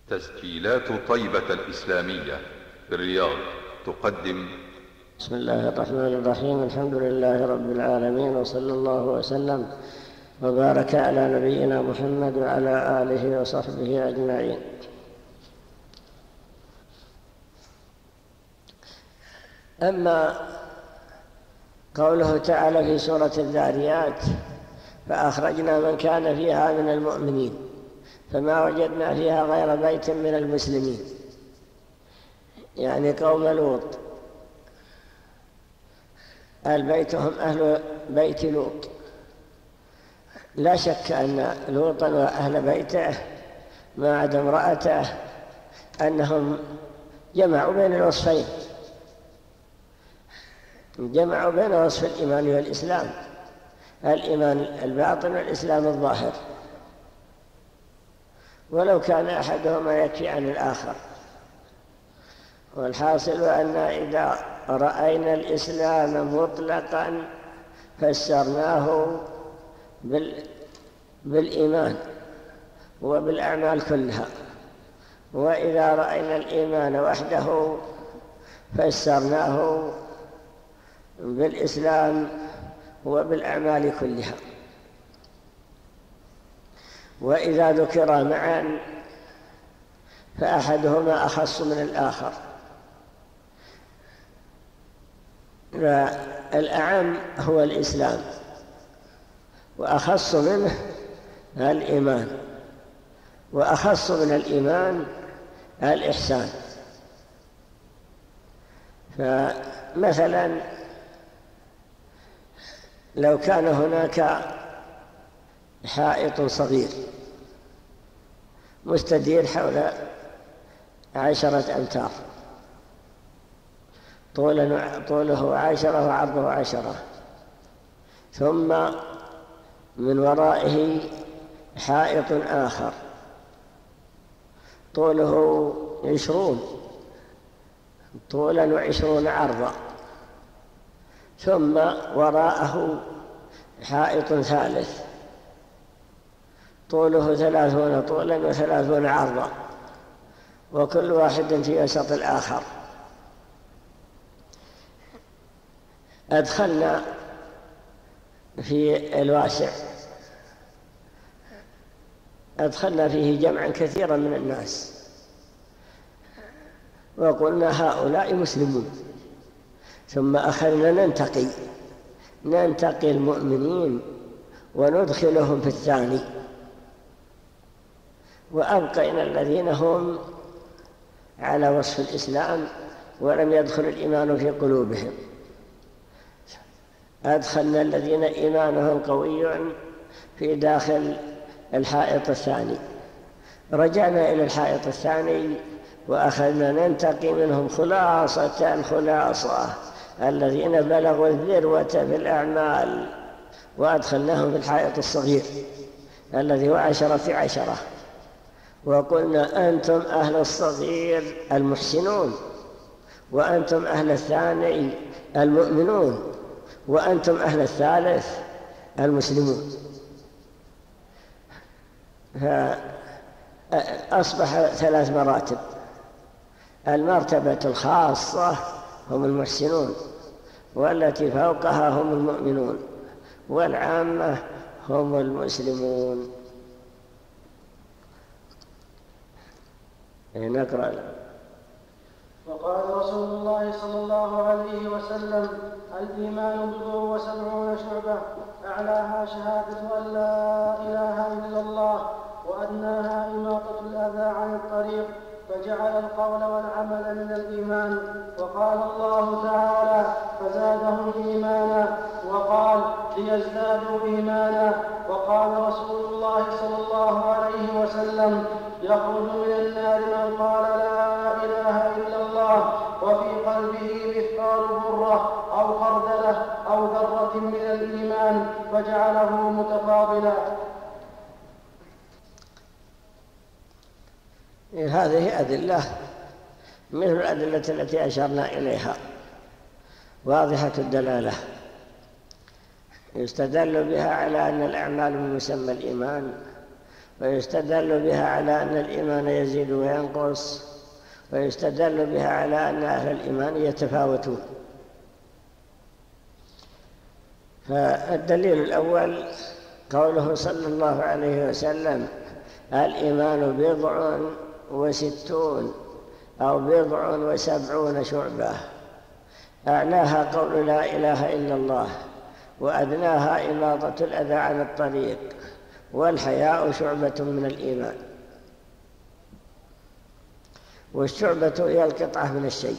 تسجيلات طيبة الإسلامية بالرياض تقدم. بسم الله الرحمن الرحيم. الحمد لله رب العالمين، وصلى الله وسلم وبارك على نبينا محمد وعلى آله وصحبه أجمعين. أما قوله تعالى في سورة الذاريات: فأخرجنا من كان فيها من المؤمنين فما وجدنا فيها غير بيت من المسلمين، يعني قوم لوط. البيت هم أهل بيت لوط. لا شك أن لوطا وأهل بيته ما عدا امرأته أنهم جمعوا بين الوصفين، جمعوا بين وصف الإيمان والإسلام، الإيمان الباطن والإسلام الظاهر، ولو كان أحدهما يكفي عن الآخر. والحاصل أن إذا رأينا الإسلام مطلقا فسرناه بالإيمان وبالأعمال كلها، وإذا رأينا الإيمان وحده فسرناه بالإسلام وبالأعمال كلها. وإذا ذكرا معا فأحدهما أخص من الآخر. الأعم هو الإسلام، وأخص منه الإيمان، وأخص من الإيمان الإحسان. فمثلا لو كان هناك حائط صغير مستدير حول 10 أمتار، طوله 10 وعرضه 10، ثم من ورائه حائط آخر طوله 20 طولا و20 عرضا، ثم وراءه حائط ثالث طوله 30 طولا و30 عرضا، وكل واحد في وسط الآخر. أدخلنا في الواسع، أدخلنا فيه جمعا كثيرا من الناس، وقلنا هؤلاء مسلمون، ثم أخذنا ننتقي المؤمنين وندخلهم في الثاني، وأبقينا الذين هم على وصف الإسلام ولم يدخل الإيمان في قلوبهم. أدخلنا الذين إيمانهم قوي في داخل الحائط الثاني، رجعنا إلى الحائط الثاني وأخذنا ننتقي منهم خلاصة الخلاصة الذين بلغوا الذروة في الأعمال، وأدخلناهم في الحائط الصغير الذي هو 10 في 10، وقلنا أنتم أهل الصغير المحسنون، وأنتم أهل الثاني المؤمنون، وأنتم أهل الثالث المسلمون. فأصبح 3 مراتب: المرتبة الخاصة هم المحسنون، والتي فوقها هم المؤمنون، والعامة هم المسلمون. نقرأ. وقال رسول الله صلى الله عليه وسلم: الإيمان 70 شعبة، أعلاها شهادة أن لا إله إلا الله، وأدناها إماطة الأذى عن الطريق، فجعل القول والعمل من الإيمان. وقال الله تعالى: فزادهم إيمانا، وقال: ليزدادوا إيمانا. وقال رسول الله صلى الله عليه وسلم: يخرج من النار من قال لا إله إلا الله وفي قلبه مثقال ذرة أو خردلة أو ذرة من الإيمان، فجعله متفاضلا. هذه أدلة مثل الأدلة التي أشرنا إليها، واضحة الدلالة، يستدل بها على أن الأعمال من مسمى الإيمان، ويستدل بها على أن الإيمان يزيد وينقص، ويستدل بها على أن أهل الإيمان يتفاوتون. فالدليل الأول قوله صلى الله عليه وسلم: الإيمان 60 أو 70 شعبة، أعلاها قول لا إله إلا الله، وأدناها إماطة الأذى عن الطريق، والحياء شعبة من الإيمان. والشعبة هي القطعة من الشيء.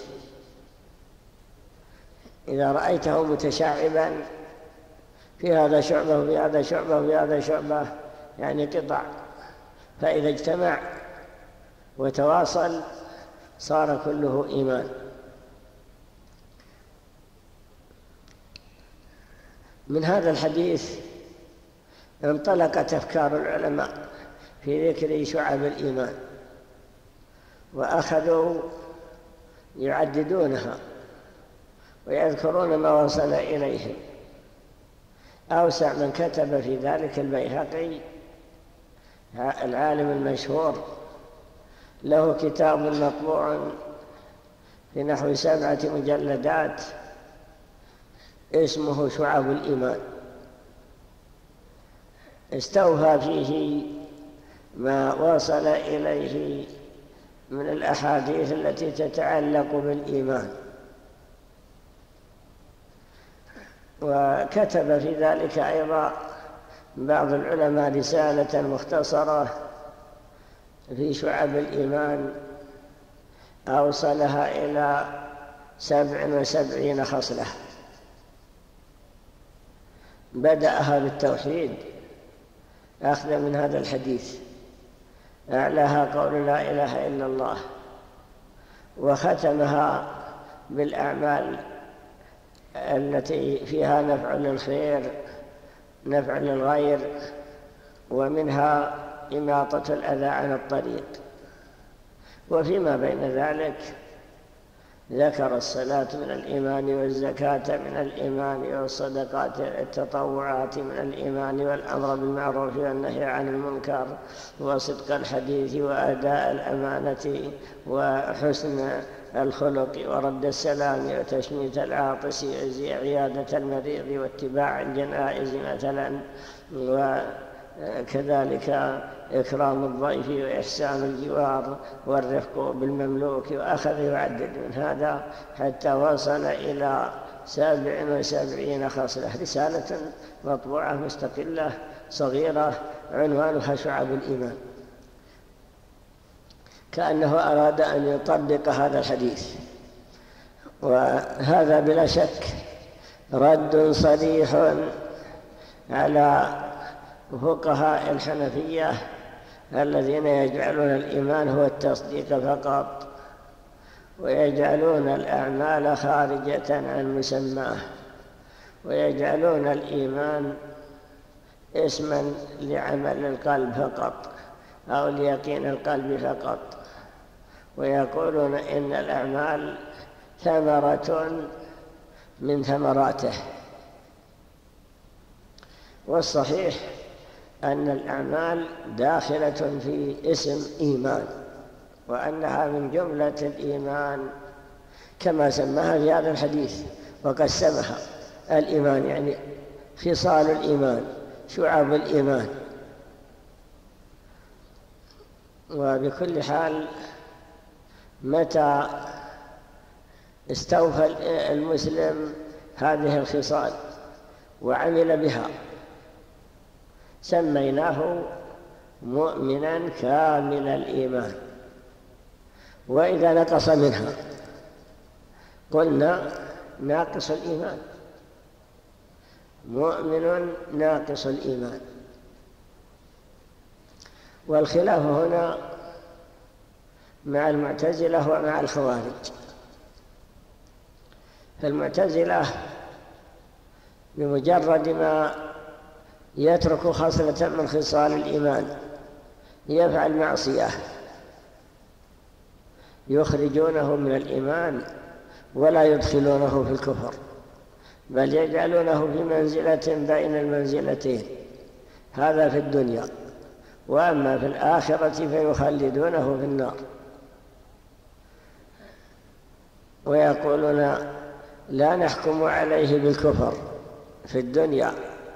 إذا رأيته متشعبا في هذا شعبة وفي هذا شعبة وفي هذا شعبة، يعني قطع، فإذا اجتمع وتواصل صار كله إيمان. من هذا الحديث انطلقت أفكار العلماء في ذكر شعب الإيمان، وأخذوا يعددونها ويذكرون ما وصل إليهم. أوسع من كتب في ذلك البيهقي العالم المشهور، له كتاب مطبوع في نحو 7 مجلدات اسمه شعب الإيمان، استوفى فيه ما وصل إليه من الأحاديث التي تتعلق بالإيمان، وكتب في ذلك أيضا بعض العلماء رسالة مختصرة في شعب الإيمان أوصلها إلى 77 خصلة. بدأها بالتوحيد أخذ من هذا الحديث، أعلاها قول لا إله إلا الله، وختمها بالأعمال التي فيها نفع للخير نفع للغير، ومنها إماطة الأذى عن الطريق. وفيما بين ذلك ذكر الصلاة من الإيمان، والزكاة من الإيمان، والصدقات التطوعات من الإيمان، والأمر بالمعروف والنهي عن المنكر، وصدق الحديث، وأداء الأمانة، وحسن الخلق، ورد السلام، وتشميت العاطس، وعيادة المريض، واتباع الجنائز مثلا، وكذلك إكرام الضيف، وإحسان الجوار، والرفق بالمملوك. وأخذ يعدد من هذا حتى وصل إلى 77 خصلة، رسالة مطبوعة مستقلة صغيرة عنوانها شعب الإيمان، كأنه أراد أن يطبق هذا الحديث. وهذا بلا شك رد صريح على فقهاء الحنفية الذين يجعلون الإيمان هو التصديق فقط، ويجعلون الأعمال خارجة عن مسماه، ويجعلون الإيمان اسما لعمل القلب فقط أو ليقين القلب فقط، ويقولون إن الأعمال ثمرة من ثمراته. والصحيح أن الأعمال داخلة في اسم إيمان، وأنها من جملة الإيمان كما سماها في هذا الحديث، وقسمها الإيمان يعني خصال الإيمان، شعب الإيمان. وبكل حال متى استوفى المسلم هذه الخصال وعمل بها سميناه مؤمنا كامل الإيمان. وإذا نقص منها قلنا ناقص الإيمان، مؤمن ناقص الإيمان. والخلاف هنا مع المعتزلة ومع الخوارج. فالمعتزلة بمجرد ما يترك خصلة من خصال الإيمان يفعل معصية يخرجونه من الإيمان ولا يدخلونه في الكفر، بل يجعلونه في منزلة بين المنزلتين، هذا في الدنيا. وأما في الآخرة فيخلدونه في النار. ويقولون لا نحكم عليه بالكفر في الدنيا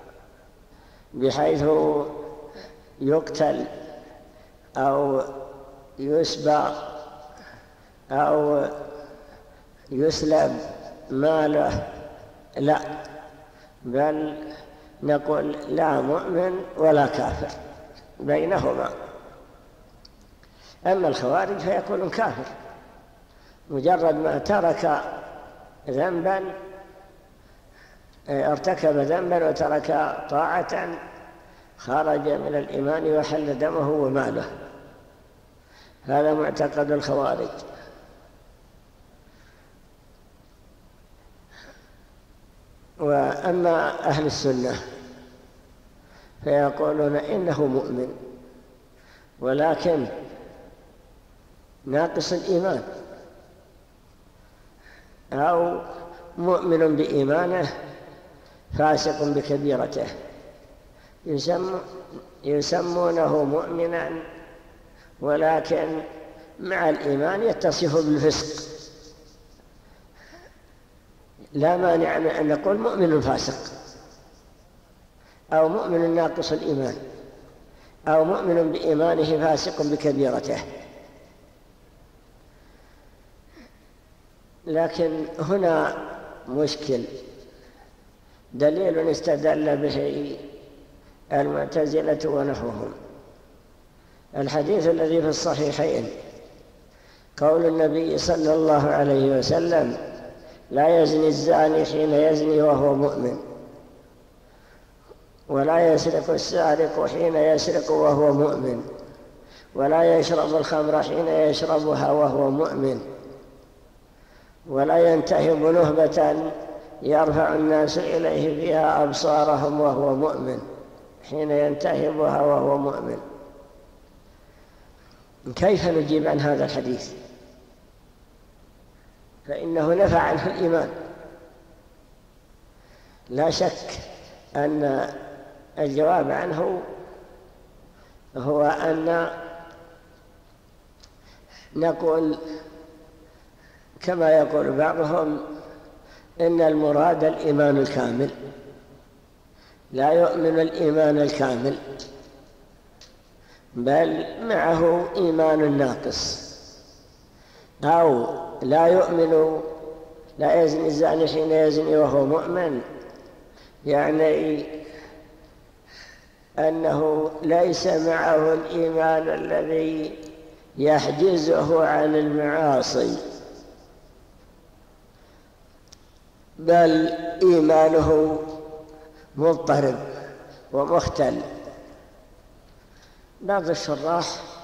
بحيث يقتل أو يسبى أو يسلب ماله، لا، بل نقول لا مؤمن ولا كافر، بينهما. أما الخوارج فيكون كافر مجرد ما ترك ذنبا، ارتكب ذنبا وترك طاعة، خرج من الإيمان وحل دمه وماله. هذا معتقد الخوارج. وأما أهل السنة فيقولون إنه مؤمن ولكن ناقص الإيمان، أو مؤمن بإيمانه فاسق بكبيرته، يسمونه مؤمنا ولكن مع الإيمان يتصف بالفسق. لا مانع من أن نقول مؤمن فاسق، أو مؤمن ناقص الإيمان، أو مؤمن بإيمانه فاسق بكبيرته. لكن هنا مشكل، دليل استدل به المعتزلة ونحوهم الحديث الذي في الصحيحين، قول النبي صلى الله عليه وسلم: لا يزني الزاني حين يزني وهو مؤمن، ولا يسرق السارق حين يسرق وهو مؤمن، ولا يشرب الخمر حين يشربها وهو مؤمن، ولا ينتهب نهبة يرفع الناس إليه فيها أبصارهم وهو مؤمن حين ينتهبها وهو مؤمن. كيف نجيب عن هذا الحديث؟ فإنه نفى عنه الإيمان. لا شك أن الجواب عنه هو أن نقول كما يقول بعضهم إن المراد الإيمان الكامل، لا يؤمن الإيمان الكامل بل معه إيمان ناقص، أو لا يؤمن، لا يزني الزاني حين يزني وهو مؤمن، يعني أنه ليس معه الإيمان الذي يحجزه عن المعاصي، بل إيمانه مضطرب ومختل. بعض الشراح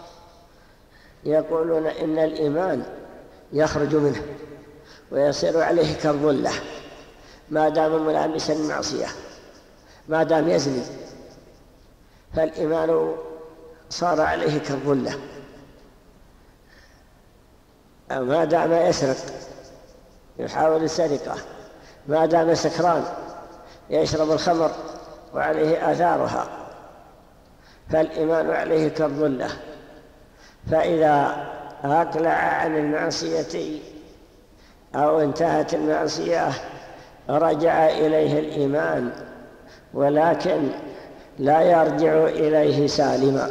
يقولون إن الإيمان يخرج منه ويصير عليه كالظلة ما دام ملامسا المعصية، ما دام يزني فالإيمان صار عليه كالظلة، أو ما دام يسرق يحاول السرقة، ما دام سكران يشرب الخمر وعليه آثارها، فالإيمان عليه كالظلة. فإذا أقلع عن المعصية أو انتهت المعصية رجع إليه الإيمان، ولكن لا يرجع إليه سالما،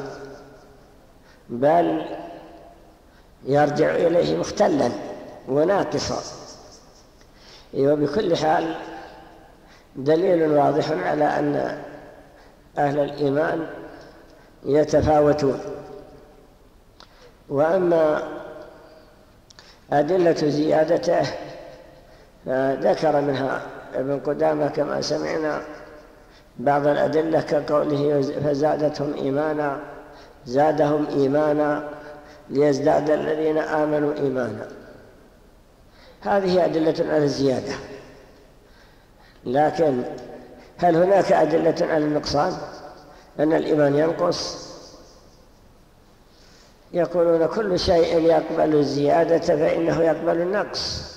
بل يرجع إليه مختلا وناقصا. وبكل حال دليل واضح على أن أهل الإيمان يتفاوتون. وأما أدلة زيادته فذكر منها ابن قدامة كما سمعنا بعض الأدلة كقوله: فزادتهم إيمانا، زادهم إيمانا ليزداد الذين آمنوا إيمانا. هذه أدلة على الزيادة، لكن هل هناك أدلة على النقصان، أن الإيمان ينقص؟ يقولون كل شيء يقبل الزيادة فإنه يقبل النقص.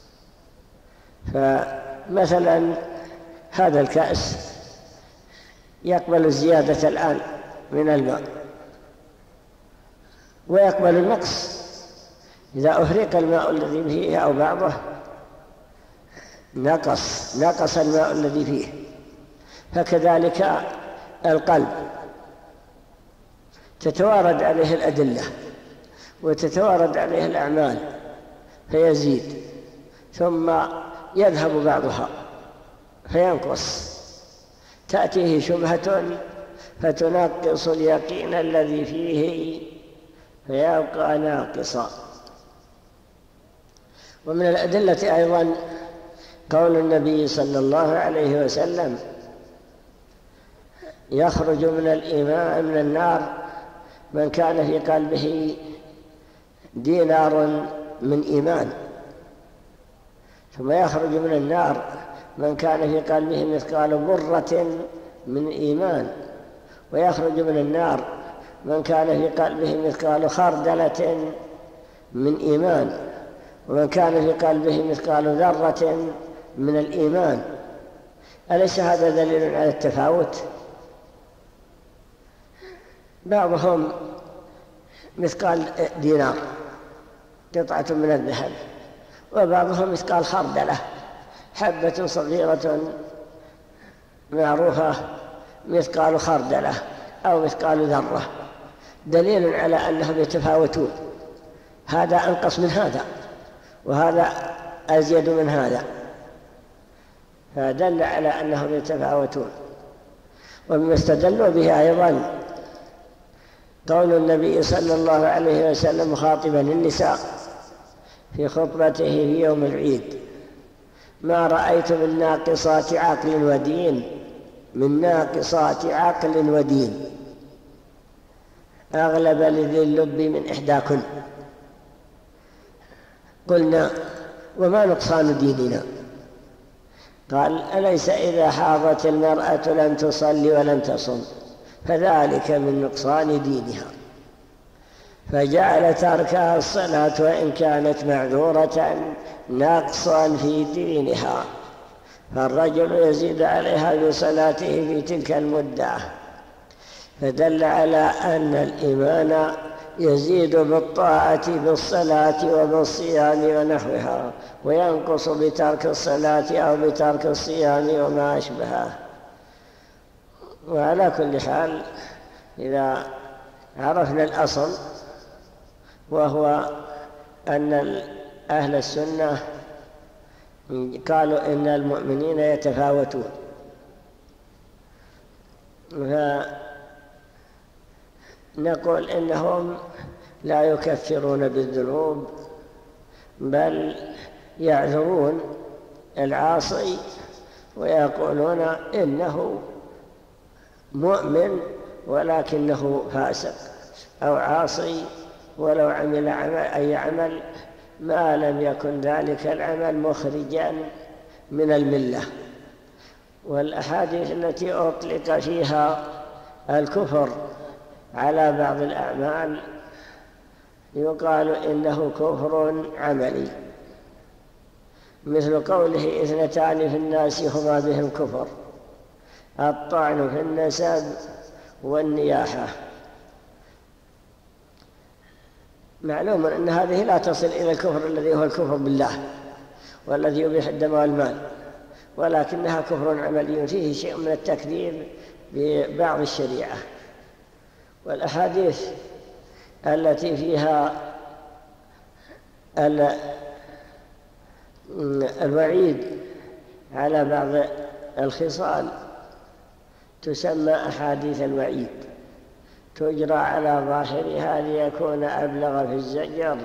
فمثلا هذا الكأس يقبل الزيادة الآن من الماء ويقبل النقص. إذا أهرق الماء الذي فيه أو بعضه نقص الماء الذي فيه. فكذلك القلب تتوارد عليه الأدلة وتتوارد عليه الأعمال فيزيد، ثم يذهب بعضها فينقص، تأتيه شبهة فتنقص اليقين الذي فيه فيبقى ناقصا. ومن الأدلة أيضا قول النبي صلى الله عليه وسلم: يخرج من الإيمان من النار من كان في قلبه دينار من إيمان، ثم يخرج من النار من كان في قلبه مثقال برة من إيمان، ويخرج من النار من كان في قلبه مثقال خردلة من إيمان، ومن كان في قلبه مثقال ذرة من الإيمان. أليس هذا دليل على التفاوت؟ بعضهم مثقال دينار قطعة من الذهب، وبعضهم مثقال خردلة حبة صغيرة معروفة مثقال خردلة أو مثقال ذرة، دليل على أنهم يتفاوتون، هذا أنقص من هذا وهذا أزيد من هذا، فدل على أنهم يتفاوتون. ومما استدلوا به أيضا قول النبي صلى الله عليه وسلم مخاطبا النساء في خطبته في يوم العيد: ما رأيت من ناقصات عقل ودين، من ناقصات عقل ودين أغلب لذي اللب من إحداكن. قلنا: وما نقصان ديننا؟ قال: أليس إذا حاضت المرأة لم تصلي ولم تصم فذلك من نقصان دينها، فجعل تركها الصلاة وإن كانت معذورة نقصا في دينها، فالرجل يزيد عليها بصلاته في تلك المدة، فدل على أن الإيمان يزيد بالطاعة بالصلاة وبالصيام ونحوها، وينقص بترك الصلاة أو بترك الصيام وما أشبهه. وعلى كل حال إذا عرفنا الأصل، وهو أن أهل السنة قالوا إن المؤمنين يتفاوتون، فنقول إنهم لا يكفرون بالذنوب، بل يعذرون العاصي ويقولون إنه مؤمن ولكنه فاسق أو عاصي، ولو عمل أي عمل ما لم يكن ذلك العمل مخرجا من الملة. والأحاديث التي أطلق فيها الكفر على بعض الأعمال يقال إنه كفر عملي، مثل قوله: 2 في الناس هما بهم كفر: الطعن في النسب والنياحة. معلوم أن هذه لا تصل إلى الكفر الذي هو الكفر بالله والذي يبيح الدم والمال، ولكنها كفر عملي فيه شيء من التكذيب ببعض الشريعة. والأحاديث التي فيها الوعيد على بعض الخصال تسمى أحاديث الوعيد، تجرى على ظاهرها ليكون أبلغ في الزجر،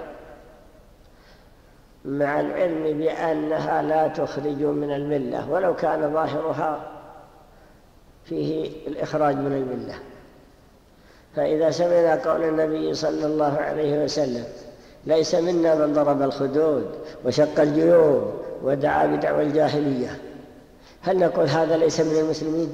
مع العلم بأنها لا تخرج من الملة، ولو كان ظاهرها فيه الإخراج من الملة. فإذا سمعنا قول النبي صلى الله عليه وسلم: ليس منا من ضرب الخدود وشق الجيوب ودعا بدعوى الجاهلية، هل نقول هذا ليس من المسلمين؟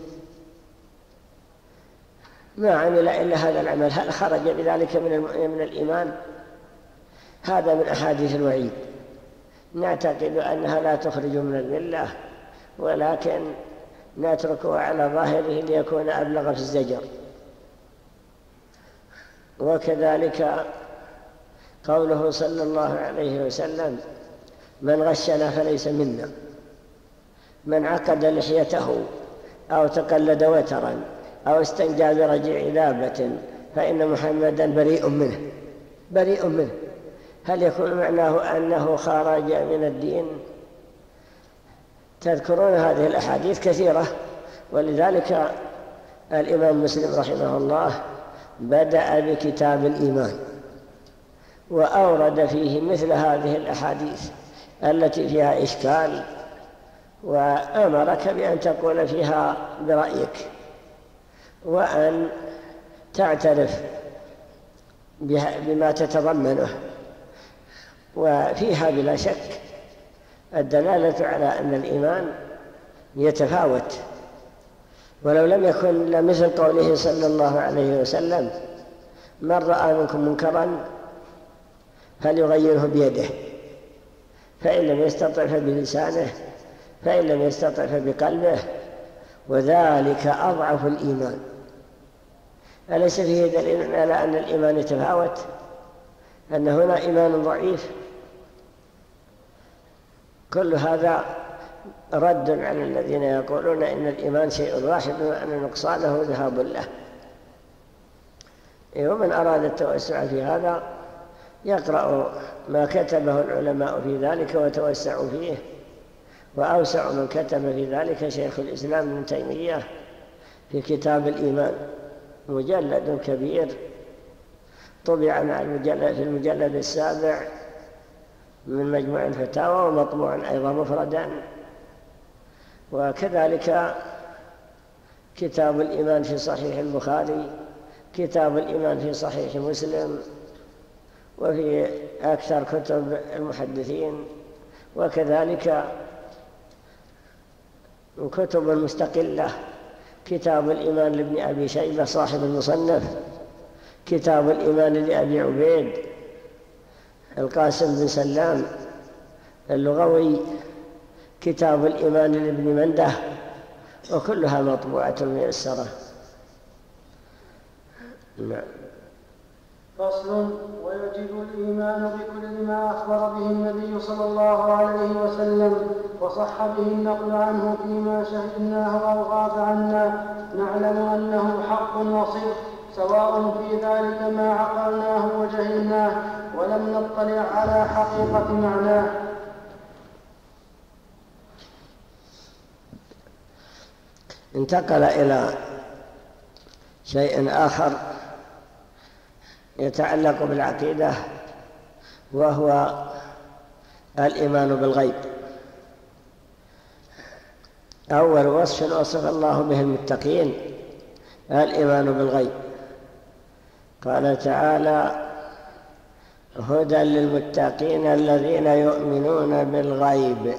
ما عمل إلا هذا العمل، هل خرج بذلك من الإيمان؟ هذا من أحاديث الوعيد، نعتقد أنها لا تخرج من الملة، ولكن نتركه على ظاهره ليكون أبلغ في الزجر. وكذلك قوله صلى الله عليه وسلم: من غشنا فليس منا. من عقد لحيته أو تقلد وترا أو استنجى برجيع دابة فإن محمدا بريء منه. بريء منه. هل يكون معناه أنه خرج من الدين؟ تذكرون هذه الأحاديث كثيرة، ولذلك الإمام مسلم رحمه الله بدأ بكتاب الإيمان وأورد فيه مثل هذه الأحاديث التي فيها إشكال، وأمرك بأن تقول فيها برأيك وأن تعترف بما تتضمنه. وفيها بلا شك الدلالة على أن الإيمان يتفاوت، ولو لم يكن لمثل قوله صلى الله عليه وسلم: من رأى منكم منكرا فليغيره بيده، فإن لم يستطع فبلسانه، فإن لم يستطع فبقلبه، وذلك أضعف الإيمان. أليس فيه دليل على أن الإيمان يتفاوت؟ أن هنا إيمان ضعيف؟ كل هذا رد على الذين يقولون إن الإيمان شيء واحد وأن نقصانه ذهاب له. ومن أراد التوسع في هذا يقرأ ما كتبه العلماء في ذلك وتوسعوا فيه، وأوسع من كتب في ذلك شيخ الإسلام ابن تيمية في كتاب الإيمان، مجلد كبير طبع في المجلد السابع من مجموع الفتاوى، ومطبوع أيضا مفردا. وكذلك كتاب الإيمان في صحيح البخاري، كتاب الإيمان في صحيح مسلم، وفي أكثر كتب المحدثين، وكذلك كتب مستقلة: كتاب الإيمان لابن أبي شيبة صاحب المصنف، كتاب الإيمان لأبي عبيد القاسم بن سلام اللغوي، كتاب الإيمان لابن منده، وكلها مطبوعة ميسرة. نعم. فصل: ويجب الإيمان بكل ما أخبر به النبي صلى الله عليه وسلم وصح به النقل عنه فيما شهدناه أو غاب عنا، نعلم أنه حق وصدق، سواء في ذلك ما عقلناه وجهلناه ولم نطلع على حقيقة معناه. انتقل إلى شيء آخر يتعلق بالعقيدة، وهو الإيمان بالغيب. أول وصف وصف الله به المتقين الإيمان بالغيب. قال تعالى: هدى للمتقين الذين يؤمنون بالغيب.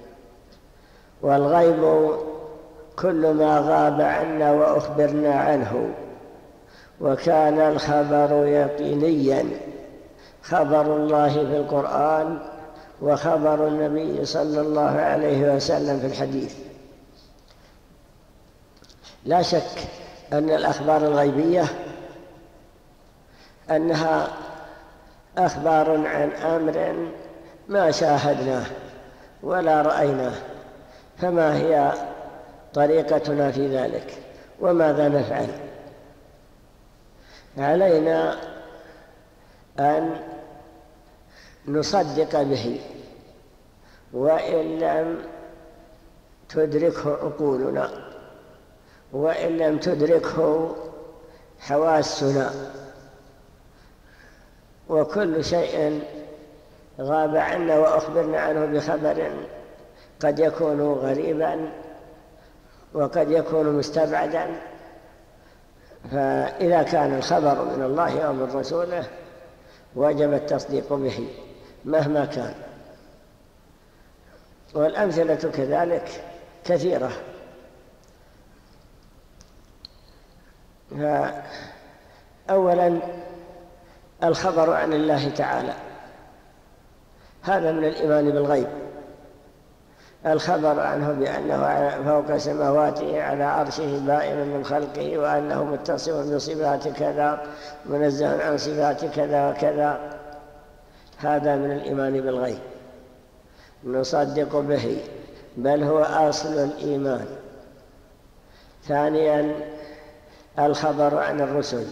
والغيب كل ما غاب عنا وأخبرنا عنه، وكان الخبر يقينيا، خبر الله في القرآن وخبر النبي صلى الله عليه وسلم في الحديث. لا شك أن الأخبار الغيبية أنها أخبار عن أمر ما شاهدناه ولا رأيناه، فما هي طريقتنا في ذلك وماذا نفعل؟ علينا أن نصدق به وإن لم تدركه عقولنا، وإن لم تدركه حواسنا. وكل شيء غاب عنا وأخبرنا عنه بخبر قد يكون غريبا وقد يكون مستبعدا، فإذا كان الخبر من الله أو من رسوله وجب التصديق به مهما كان. والأمثلة كذلك كثيرة. أولا الخبر عن الله تعالى، هذا من الإيمان بالغيب. الخبر عنه بأنه فوق سماواته على عرشه بائن من خلقه، وأنه متصف بصفات كذا منزه عن صفات كذا وكذا. هذا من الإيمان بالغيب، نصدق به، بل هو أصل الإيمان. ثانيا الخبر عن الرسل،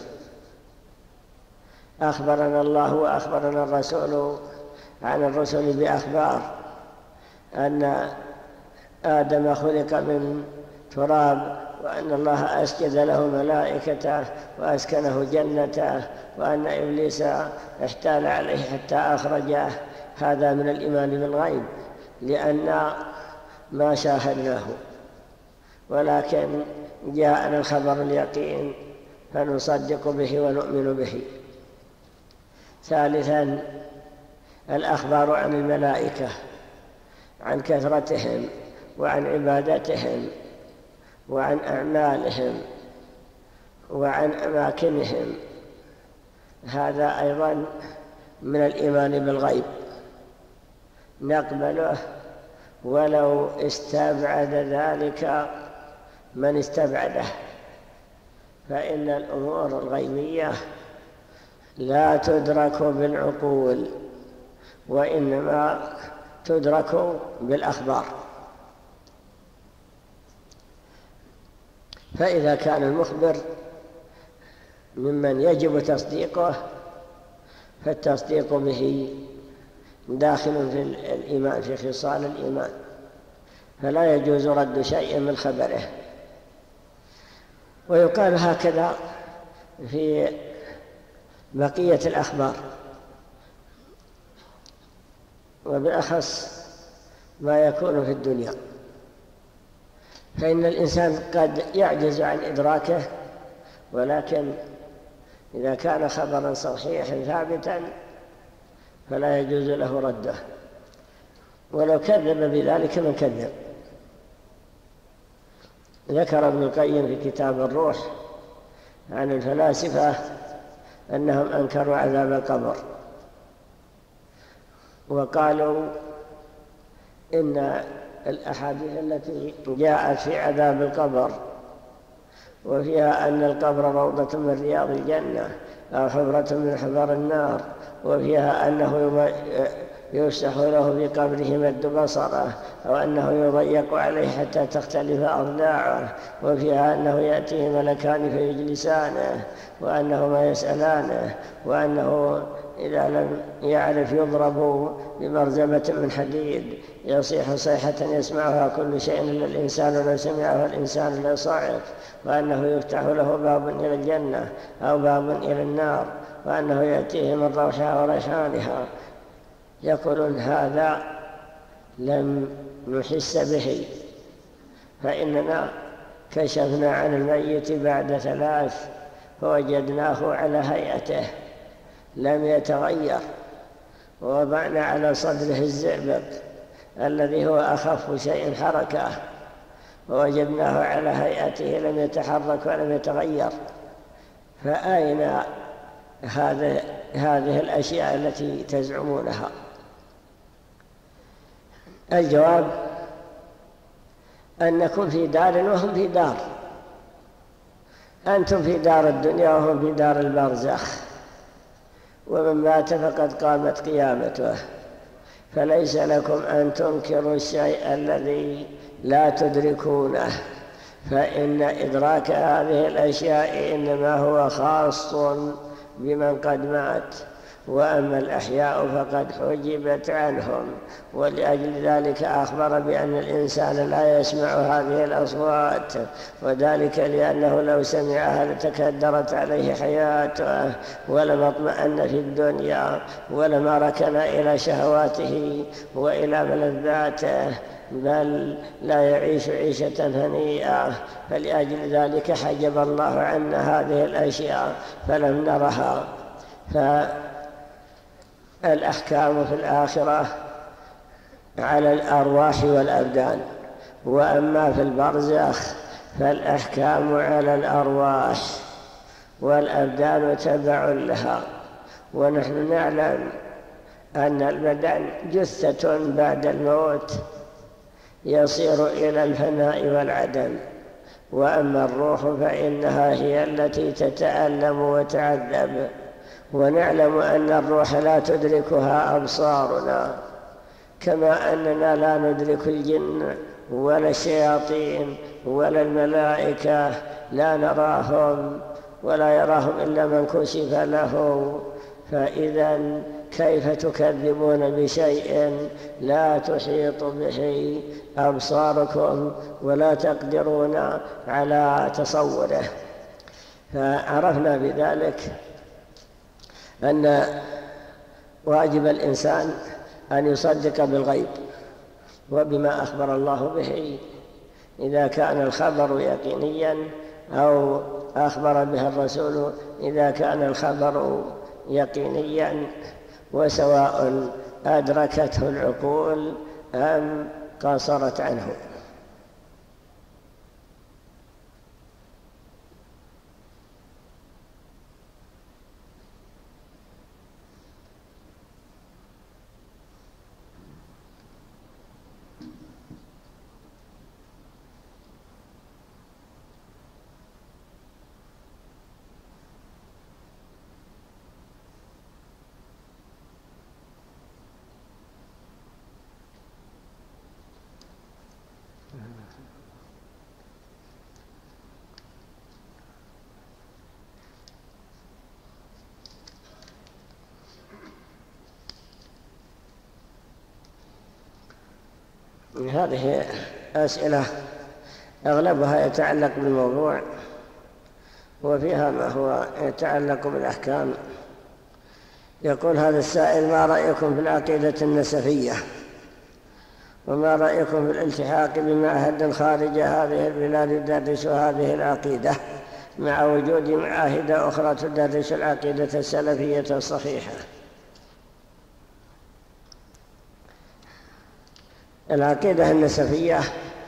أخبرنا الله وأخبرنا الرسول عن الرسل بأخبار أن آدم خلق من تراب، وأن الله أسجد له ملائكته وأسكنه جنته، وأن إبليس احتال عليه حتى أخرجه. هذا من الإيمان بالغيب، لأن ما شاهدناه، ولكن جاءنا الخبر اليقين فنصدق به ونؤمن به. ثالثا الأخبار عن الملائكة، عن كثرتهم وعن عبادتهم وعن أعمالهم وعن أماكنهم، هذا أيضا من الإيمان بالغيب، نقبله ولو استبعد ذلك من استبعده، فإن الأمور الغيبية لا تدرك بالعقول، وإنما تدرك بالأخبار. فإذا كان المخبر ممن يجب تصديقه فالتصديق به داخل في الإيمان، في خصال الإيمان، فلا يجوز رد شيء من خبره. ويقال هكذا في بقية الأخبار، وبالأخص ما يكون في الدنيا، فإن الإنسان قد يعجز عن إدراكه، ولكن إذا كان خبرا صحيحا ثابتا فلا يجوز له رده، ولو كذب بذلك من كذب. ذكر ابن القيم في كتاب الروح عن الفلاسفة أنهم أنكروا عذاب القبر، وقالوا إن الأحاديث التي جاءت في عذاب القبر وفيها أن القبر روضة من رياض الجنة أو حفرة من حفر النار، وفيها أنه يفسح له في قبره مد بصره، أو أنه يضيق عليه حتى تختلف أضلاعه، وفيها أنه يأتيه ملكان فيجلسانه، وأنه ما يسألانه، وأنه إذا لم يعرف يضرب بمرزبة من حديد يصيح صيحة يسمعها كل شيء إلا الإنسان، لو سمعها الإنسان لصعق، وأنه يفتح له باب إلى الجنة أو باب إلى النار، وأنه يأتيه من روحها وريحانها. يقولون هذا لم نحس به، فإننا كشفنا عن الميت بعد 3 فوجدناه على هيئته لم يتغير، ووضعنا على صدره الزئبق الذي هو أخف شيء حركة، ووجدناه على هيئته لم يتحرك ولم يتغير. فأين هذه الأشياء التي تزعمونها؟ الجواب أنكم في دار وهم في دار، أنتم في دار الدنيا وهم في دار البرزخ، ومن مات فقد قامت قيامته، فليس لكم أن تنكروا الشيء الذي لا تدركونه، فإن إدراك هذه الأشياء إنما هو خاص بمن قد مات، وأما الأحياء فقد حجبت عنهم. ولأجل ذلك أخبر بأن الإنسان لا يسمع هذه الأصوات، وذلك لأنه لو سمعها لتكدرت عليه حياته، ولما اطمأن في الدنيا، ولما ركن إلى شهواته وإلى ملذاته، بل لا يعيش عيشة هنيئة. فلأجل ذلك حجب الله عنا هذه الأشياء فلم نرها. فالأحكام في الآخرة على الأرواح والأبدان، وأما في البرزخ فالأحكام على الأرواح والأبدان تبع لها. ونحن نعلم أن البدن جثة بعد الموت يصير إلى الفناء والعدم، وأما الروح فإنها هي التي تتألم وتعذب، ونعلم أن الروح لا تدركها أبصارنا، كما أننا لا ندرك الجن ولا الشياطين ولا الملائكة، لا نراهم ولا يراهم إلا من كشف له. فإذا كيف تكذبون بشيء لا تحيط به أبصاركم ولا تقدرون على تصوره؟ فعرفنا بذلك أن واجب الإنسان أن يصدق بالغيب وبما أخبر الله به، إذا كان الخبر يقينيا، أو أخبر به الرسول إذا كان الخبر يقينيا، وسواء أدركته العقول أم قاصرت عنه. هذه أسئلة أغلبها يتعلق بالموضوع، وفيها ما هو يتعلق بالأحكام. يقول هذا السائل: ما رأيكم في العقيدة النسفية؟ وما رأيكم في الالتحاق بمعهد خارج هذه البلاد يدرس هذه العقيدة مع وجود معاهد أخرى تدرس العقيدة السلفية الصحيحة؟ العقيدة النسفية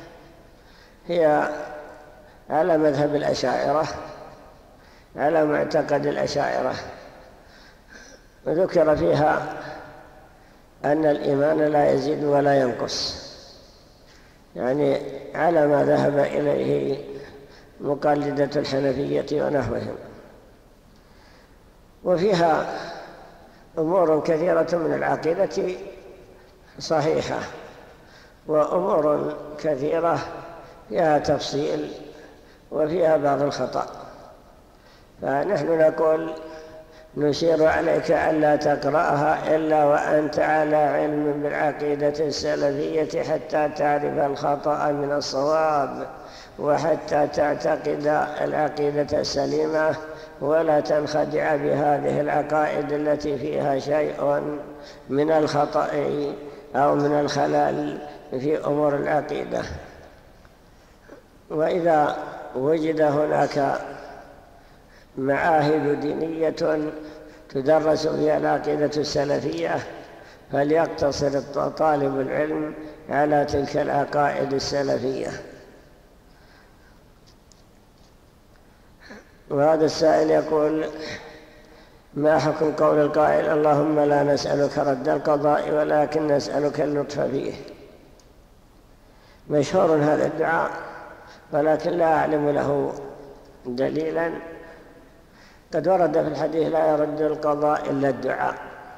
هي على مذهب الأشاعرة، على معتقد الأشاعرة، وذكر فيها أن الإيمان لا يزيد ولا ينقص، يعني على ما ذهب إليه مقلدة الحنفية ونحوهم. وفيها أمور كثيرة من العقيدة صحيحة، وأمور كثيرة فيها تفصيل وفيها بعض الخطأ. فنحن نقول: نشير عليك ألا تقرأها إلا وأنت على علم بالعقيدة السلفية، حتى تعرف الخطأ من الصواب، وحتى تعتقد العقيدة السليمة، ولا تنخدع بهذه العقائد التي فيها شيء من الخطأ أو من الخلل في أمور العقيدة. وإذا وجد هناك معاهد دينية تدرس فيها العقيدة السلفية، فليقتصر طالب العلم على تلك العقائد السلفية. وهذا السائل يقول: ما حكم قول القائل: اللهم لا نسألك رد القضاء ولكن نسألك اللطف فيه؟ مشهور هذا الدعاء، ولكن لا أعلم له دليلا. قد ورد في الحديث: لا يرد القضاء إلا الدعاء،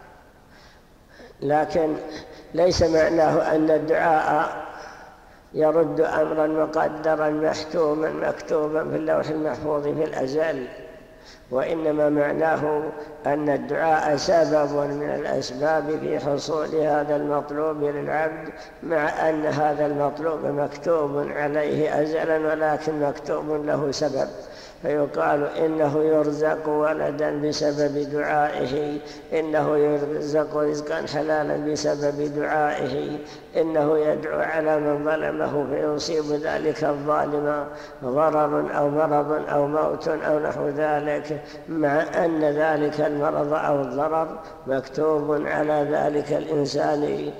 لكن ليس معناه أن الدعاء يرد أمرا مقدرا محتوما مكتوبا في اللوح المحفوظ في الأزل، وإنما معناه أن الدعاء سبب من الأسباب في حصول هذا المطلوب للعبد، مع أن هذا المطلوب مكتوب عليه أزلا، ولكن مكتوب له سبب. فيقال: إنه يرزق ولدا بسبب دعائه، إنه يرزق رزقا حلالا بسبب دعائه، إنه يدعو على من ظلمه فيصيب ذلك الظالم ضرر أو مرض أو موت أو نحو ذلك، مع أن ذلك المرض أو الضرر مكتوب على ذلك الإنسان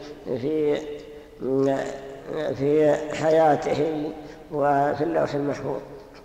في حياته وفي اللوح المحفوظ.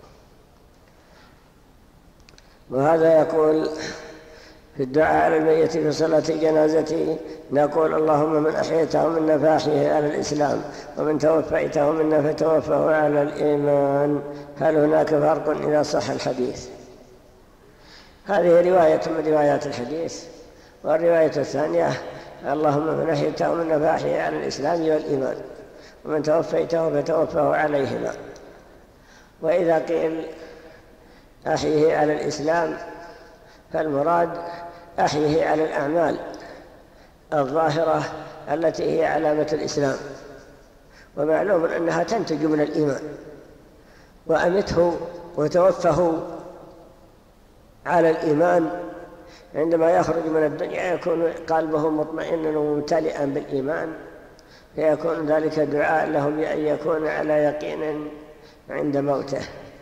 وهذا يقول في الدعاء على الميت في صلاة الجنازة: نقول: اللهم من أحييته منا فأحيه على الإسلام، ومن توفيته منا فتوفه على الإيمان. هل هناك فرق إذا صح الحديث؟ هذه رواية من روايات الحديث. والرواية الثانية: اللهم من أحييته من فأحيه على الإسلام والإيمان، ومن توفيته فتوفه عليهما. وإذا قيل أحيه على الإسلام فالمراد أحيه على الأعمال الظاهرة التي هي علامة الإسلام، ومعلوم أنها تنتج من الإيمان. وأمته وتوفه على الإيمان، عندما يخرج من الدنيا يكون قلبه مطمئنا وممتلئا بالإيمان، فيكون ذلك دعاء له بأن يكون على يقين عند موته.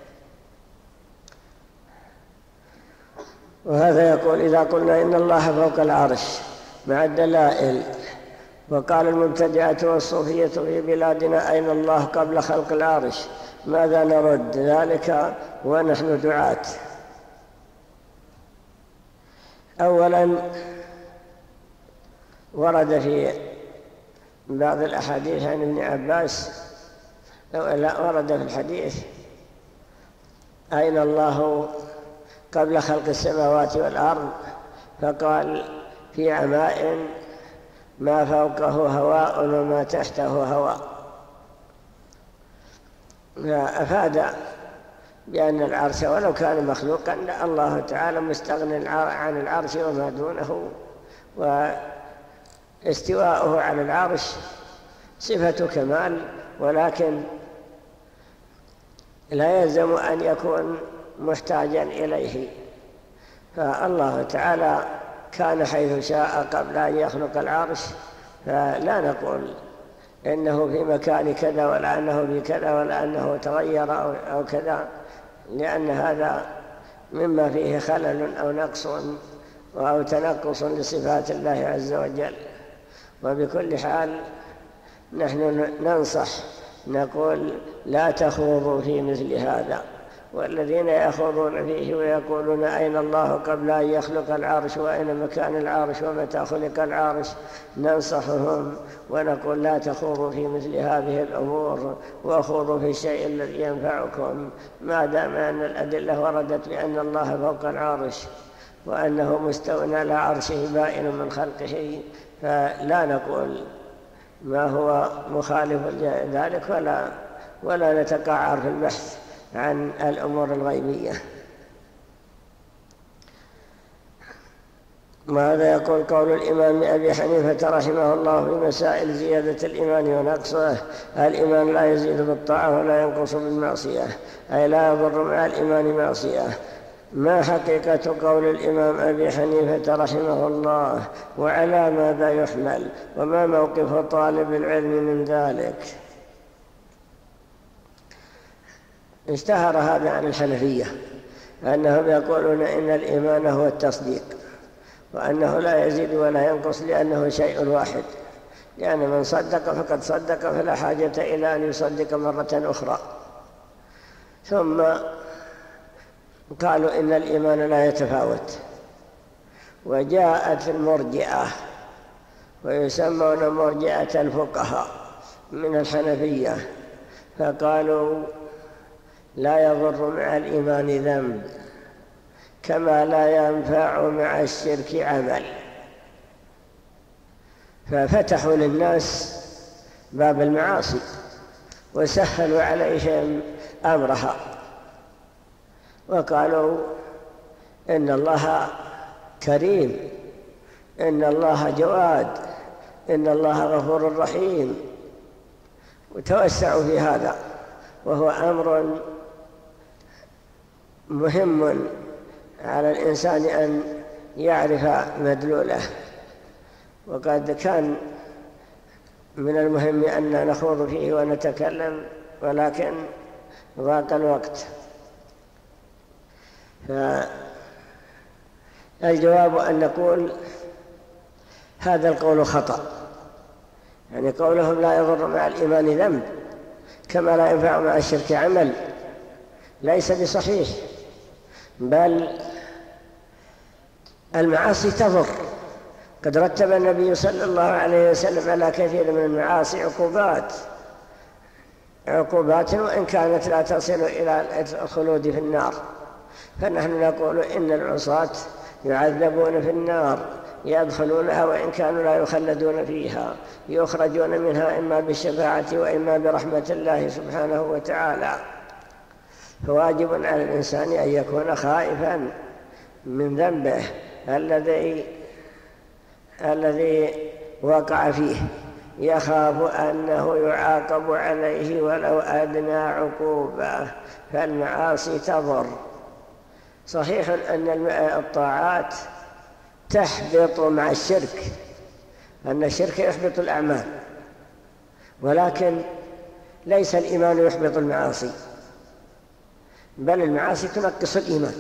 وهذا يقول: إذا قلنا إن الله فوق العرش مع الدلائل، وقال المبتدعة والصوفية في بلادنا أين الله قبل خلق العرش، ماذا نرد ذلك ونحن دعاة؟ أولا، ورد في بعض الأحاديث عن ابن عباس، لا، ورد في الحديث أين الله قبل خلق السماوات والأرض، فقال: في عماء ما فوقه هواء وما تحته هواء. فأفاد بأن العرش ولو كان مخلوقا الله تعالى مستغن عن العرش وما دونه، واستواءه على العرش صفة كمال، ولكن لا يلزم أن يكون محتاجا إليه. فالله تعالى كان حيث شاء قبل أن يخلق العرش، فلا نقول إنه في مكان كذا ولا أنه في كذا ولا أنه تغير أو كذا، لأن هذا مما فيه خلل أو نقص أو تنقص لصفات الله عز وجل. وبكل حال نحن ننصح، نقول: لا تخوضوا في مثل هذا. والذين يخوضون فيه ويقولون أين الله قبل أن يخلق العرش، وأين مكان العرش، ومتى خلق العرش، ننصحهم ونقول: لا تخوضوا في مثل هذه الأمور، وخوضوا في الشيء الذي ينفعكم، ما دام أن الأدلة وردت بأن الله فوق العرش وأنه مستوى على عرشه بائن من خلقه، فلا نقول ما هو مخالف لذلك ولا نتقعر في البحث عن الأمور الغيبية. وهذا يقول: قول الإمام أبي حنيفة رحمه الله في مسائل زيادة الإيمان ونقصه: الإيمان لا يزيد بالطاعة ولا ينقص بالمعصية، أي لا يضر مع الإيمان معصية. ما حقيقة قول الإمام أبي حنيفة رحمه الله، وعلى ماذا يحمل، وما موقف طالب العلم من ذلك؟ اشتهر هذا عن الحنفية أنهم يقولون إن الإيمان هو التصديق، وأنه لا يزيد ولا ينقص لأنه شيء واحد، لأن من صدق فقد صدق فلا حاجة إلى أن يصدق مرة أخرى. ثم قالوا إن الإيمان لا يتفاوت، وجاءت المرجئة، ويسمون مرجئة الفقهاء من الحنفية، فقالوا: لا يضر مع الإيمان ذنب كما لا ينفع مع الشرك عمل. ففتحوا للناس باب المعاصي وسهلوا عليهم أمرها، وقالوا: إن الله كريم، إن الله جواد، إن الله غفور رحيم، وتوسعوا في هذا، وهو أمر مهم على الإنسان أن يعرف مدلوله. وقد كان من المهم أن نخوض فيه ونتكلم، ولكن ضاق الوقت. فالجواب أن نقول هذا القول خطأ، يعني قولهم لا يضر مع الإيمان ذنب كما لا ينفع مع الشرك عمل ليس بصحيح، بل المعاصي تضر. قد رتب النبي صلى الله عليه وسلم على كثير من المعاصي عقوبات وإن كانت لا تصل إلى الخلود في النار، فنحن نقول إن العصاة يعذبون في النار، يدخلونها وإن كانوا لا يخلدون فيها، يخرجون منها إما بالشفاعة وإما برحمة الله سبحانه وتعالى. فواجب على الإنسان أن يكون خائفا من ذنبه الذي وقع فيه، يخاف أنه يعاقب عليه ولو أدنى عقوبة، فالمعاصي تضر. صحيح أن الطاعات تحبط مع الشرك، أن الشرك يحبط الأعمال، ولكن ليس الإيمان يحبط المعاصي، بل المعاصي تنقص الإيمان،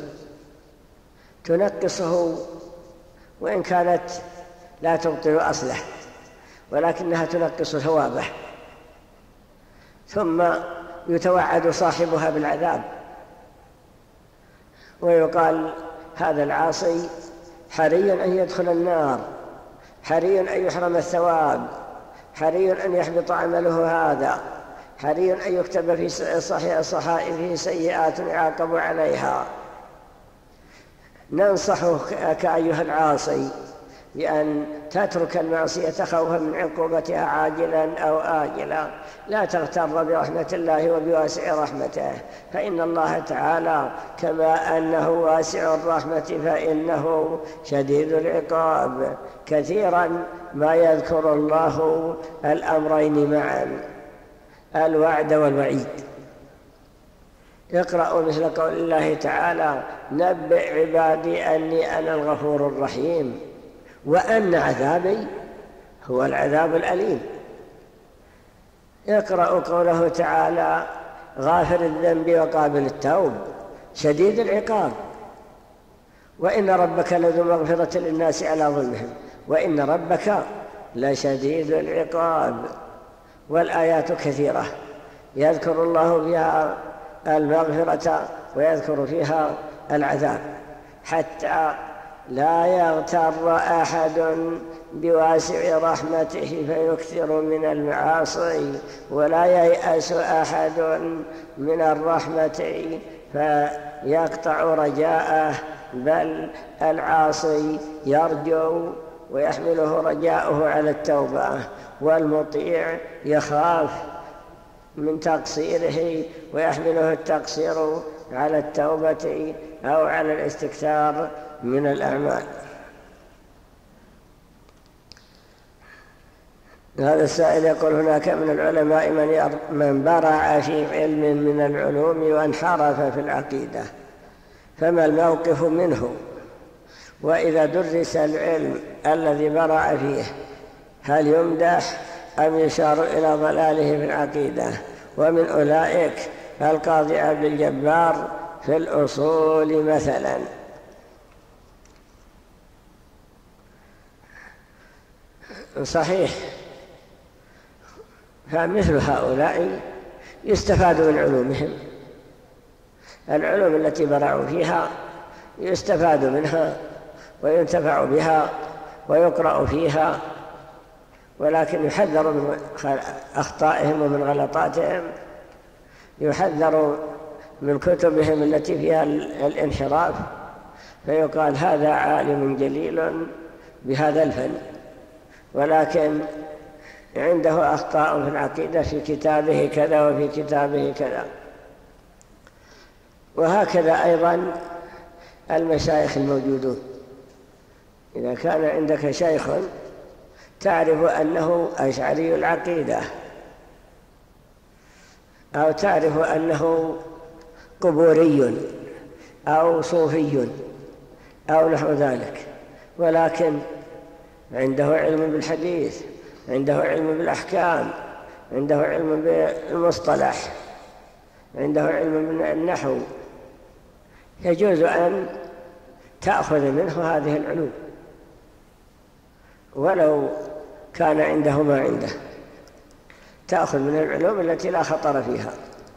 تنقصه وإن كانت لا تبطل أصله، ولكنها تنقص ثوابه، ثم يتوعد صاحبها بالعذاب، ويقال هذا العاصي حري أن يدخل النار، حري أن يحرم الثواب، حري أن يحبط عمله هذا، حري أن يكتب في صحائفه سيئات يعاقب عليها. ننصحك أيها العاصي بأن تترك المعصية خوفا من عقوبتها عاجلا أو آجلا، لا تغتر برحمة الله وبواسع رحمته، فإن الله تعالى كما أنه واسع الرحمة فإنه شديد العقاب. كثيرا ما يذكر الله الأمرين معا، الوعد والوعيد. اقرأوا مثل قول الله تعالى: نبئ عبادي أني أنا الغفور الرحيم وأن عذابي هو العذاب الأليم. اقرأوا قوله تعالى: غافر الذنب وقابل التوب شديد العقاب، وإن ربك لذو مغفرة للناس على ظلمهم وإن ربك لشديد العقاب. والآيات كثيرة يذكر الله فيها المغفرة ويذكر فيها العذاب، حتى لا يغتر أحد بواسع رحمته فيكثر من المعاصي، ولا ييأس أحد من الرحمة فيقطع رجاءه، بل العاصي يرجو ويحمله رجاؤه على التوبة، والمطيع يخاف من تقصيره ويحمله التقصير على التوبة أو على الاستكثار من الأعمال. هذا السائل يقول: هناك من العلماء من برع في علم من العلوم وانحرف في العقيدة، فما الموقف منه؟ وإذا درس العلم الذي برع فيه هل يمدح أم يشار إلى ضلاله في العقيدة؟ ومن أولئك القاضي عبد الجبار في الأصول مثلا. صحيح، فمثل هؤلاء يستفاد من علومهم، العلوم التي برعوا فيها يستفاد منها وينتفع بها ويقرأ فيها، ولكن يحذر من أخطائهم ومن غلطاتهم، يحذر من كتبهم التي فيها الانحراف، فيقال هذا عالم جليل بهذا الفن، ولكن عنده أخطاء في العقيدة في كتابه كذا وفي كتابه كذا. وهكذا أيضا المشايخ الموجودون، إذا كان عندك شيخ تعرف أنه أشعري العقيدة أو تعرف أنه قبوري أو صوفي أو نحو ذلك، ولكن عنده علم بالحديث، عنده علم بالأحكام، عنده علم بالمصطلح، عنده علم بالنحو، يجوز أن تأخذ منه هذه العلوم ولو كان عنده ما عنده، تأخذ من العلوم التي لا خطر فيها.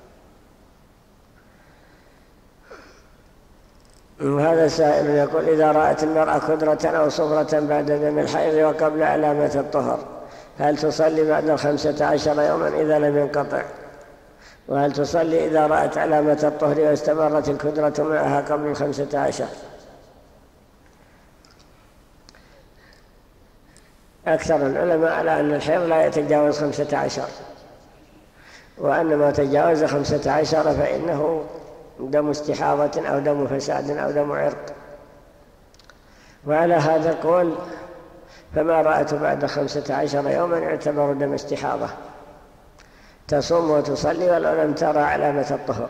وهذا سائل يقول: إذا رأت المرأة كدرة أو صفرة بعد دم الحيض وقبل علامة الطهر هل تصلي بعد 15 يوما إذا لم ينقطع؟ وهل تصلي إذا رأت علامة الطهر واستمرت الكدرة معها قبل 15؟ أكثر العلماء على أن الحيض لا يتجاوز 15، وأن ما تجاوز 15 فإنه دم استحاضة أو دم فساد أو دم عرق. وعلى هذا القول فما رأته بعد 15 يوما يعتبر دم استحاضة، تصوم وتصلي ولو لم ترى علامة الطهر.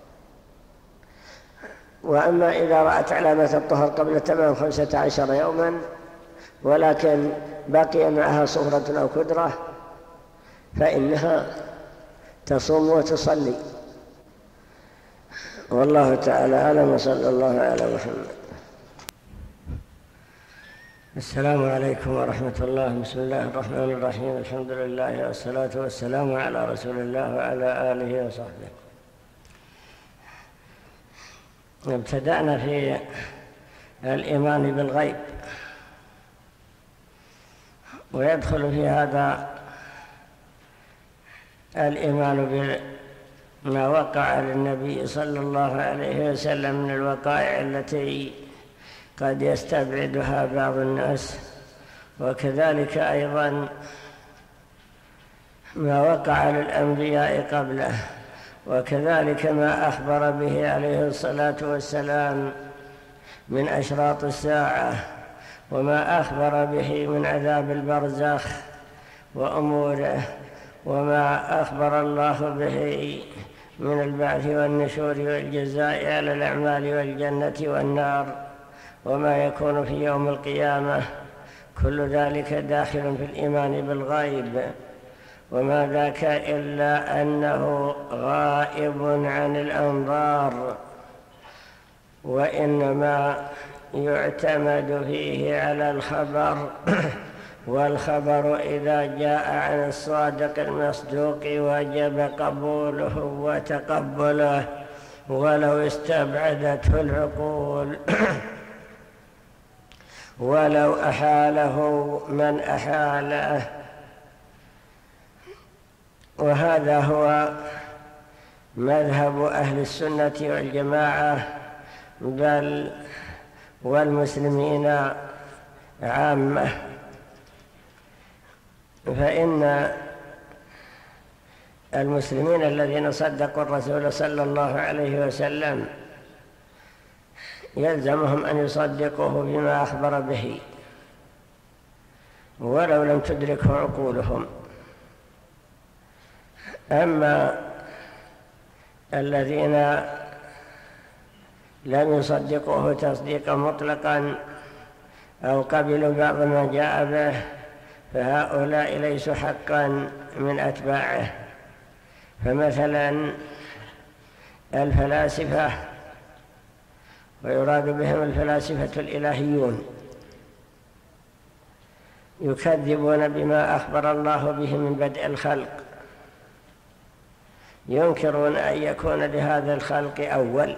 وأما إذا رأت علامة الطهر قبل تمام 15 يوما ولكن بقي معها صفرة أو كدرة فإنها تصوم وتصلي. والله تعالى أعلم، وصلى الله على محمد. السلام عليكم ورحمة الله. بسم الله الرحمن الرحيم. الحمد لله والصلاة والسلام على رسول الله وعلى آله وصحبه. ابتدأنا في الإيمان بالغيب، ويدخل في هذا الإيمان بما وقع للنبي صلى الله عليه وسلم من الوقائع التي قد يستبعدها بعض الناس، وكذلك أيضا ما وقع للأنبياء قبله، وكذلك ما أخبر به عليه الصلاة والسلام من أشراط الساعة، وما أخبر به من عذاب البرزخ وأموره، وما أخبر الله به من البعث والنشور والجزاء على الأعمال والجنة والنار، وما يكون في يوم القيامة. كل ذلك داخل في الإيمان بالغيب، وما ذاك إلا أنه غائب عن الأنظار، وإنما يعتمد فيه على الخبر، والخبر إذا جاء عن الصادق المصدوق وجب قبوله وتقبله ولو استبعدته العقول ولو أحاله من أحاله. وهذا هو مذهب أهل السنة والجماعة بل والمسلمين عامة. فإن المسلمين الذين صدقوا الرسول صلى الله عليه وسلم يلزمهم أن يصدقوه بما أخبر به ولو لم تدركه عقولهم. أما الذين لم يصدقوه تصديقا مطلقا أو قبلوا بعض ما جاء به فهؤلاء ليسوا حقا من أتباعه. فمثلا الفلاسفة، ويراد بهم الفلاسفة الإلهيون، يكذبون بما أخبر الله به من بدء الخلق، ينكرون أن يكون لهذا الخلق أول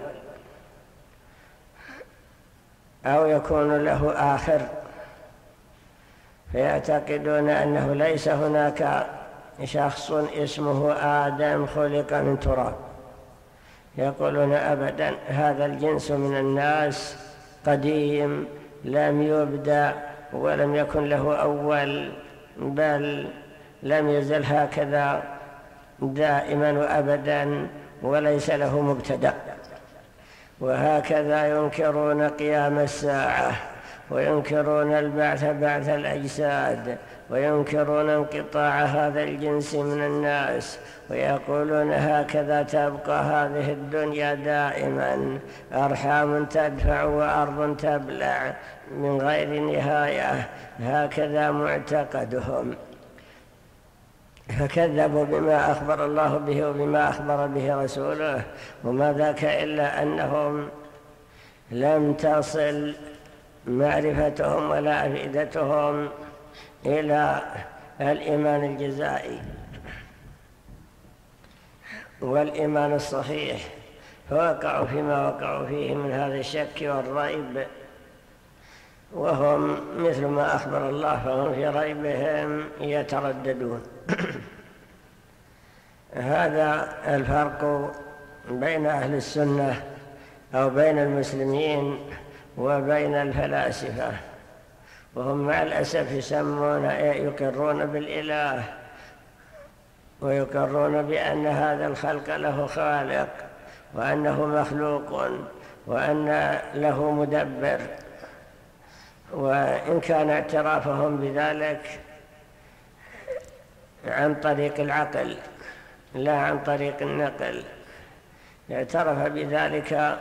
أو يكون له آخر، فيعتقدون أنه ليس هناك شخص اسمه آدم خلق من تراب. يقولون أبدا، هذا الجنس من الناس قديم لم يبدأ ولم يكن له أول، بل لم يزل هكذا دائما وأبدا وليس له مبتدأ. وهكذا ينكرون قيام الساعة، وينكرون البعث بعث الأجساد، وينكرون انقطاع هذا الجنس من الناس، ويقولون هكذا تبقى هذه الدنيا دائما، أرحام تدفع وأرض تبلع من غير نهاية. هكذا معتقدهم. فكذبوا بما أخبر الله به وبما أخبر به رسوله، وما ذاك إلا أنهم لم تصل معرفتهم ولا أفئدتهم إلى الإيمان الجزائي والإيمان الصحيح، فوقعوا فيما وقعوا فيه من هذا الشك والريب، وهم مثل ما أخبر الله فهم في ريبهم يترددون. هذا الفرق بين أهل السنة أو بين المسلمين وبين الفلاسفة، وهم مع الأسف يقرون بالإله ويقرون بأن هذا الخلق له خالق وأنه مخلوق وأن له مدبر، وإن كان اعترافهم بذلك عن طريق العقل لا عن طريق النقل. اعترف بذلك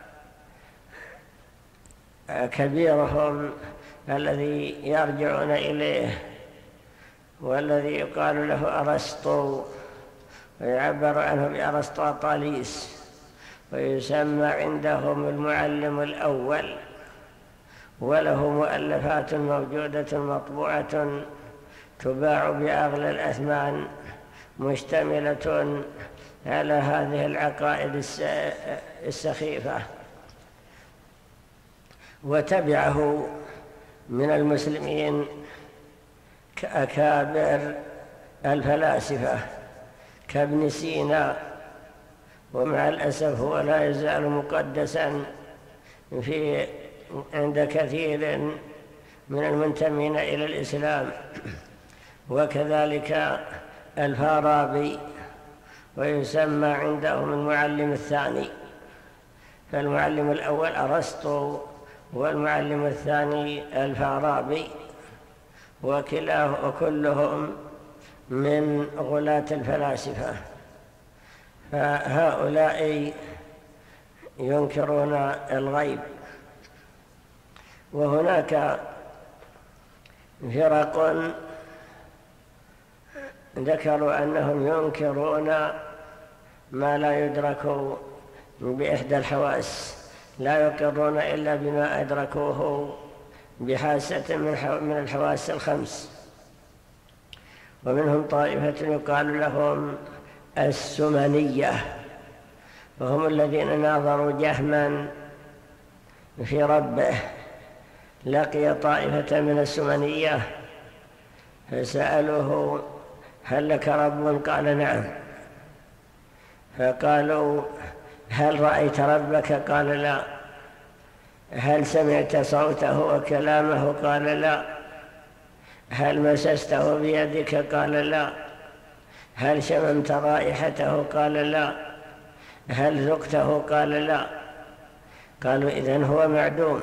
كبيرهم الذي يرجعون إليه والذي يقال له أرسطو، ويعبر عنه بأرسطاطاليس، ويسمى عندهم المعلم الأول، وله مؤلفات موجودة مطبوعة تباع بأغلى الأثمان، مشتملة على هذه العقائد السخيفة. وتبعه من المسلمين كأكابر الفلاسفة كابن سينا، ومع الأسف هو لا يزال مقدسا عند كثير من المنتمين إلى الإسلام، وكذلك الفارابي، ويسمى عندهم المعلم الثاني. فالمعلم الأول أرسطو والمعلم الثاني الفارابي، وكلهم من غلاة الفلاسفة. فهؤلاء ينكرون الغيب. وهناك فرق ذكروا أنهم ينكرون ما لا يدرك بإحدى الحواس، لا يقرون إلا بما أدركوه بحاسة من الحواس الخمس. ومنهم طائفة يقال لهم السمنية، وهم الذين ناظروا جهما في ربه. لقي طائفة من السمنية فسألوه هل لك رب؟ قال نعم. فقالوا هل رأيت ربك؟ قال لا. هل سمعت صوته وكلامه؟ قال لا. هل مسسته بيدك؟ قال لا. هل شممت رائحته؟ قال لا. هل ذقته؟ قال لا. قالوا إذن هو معدوم.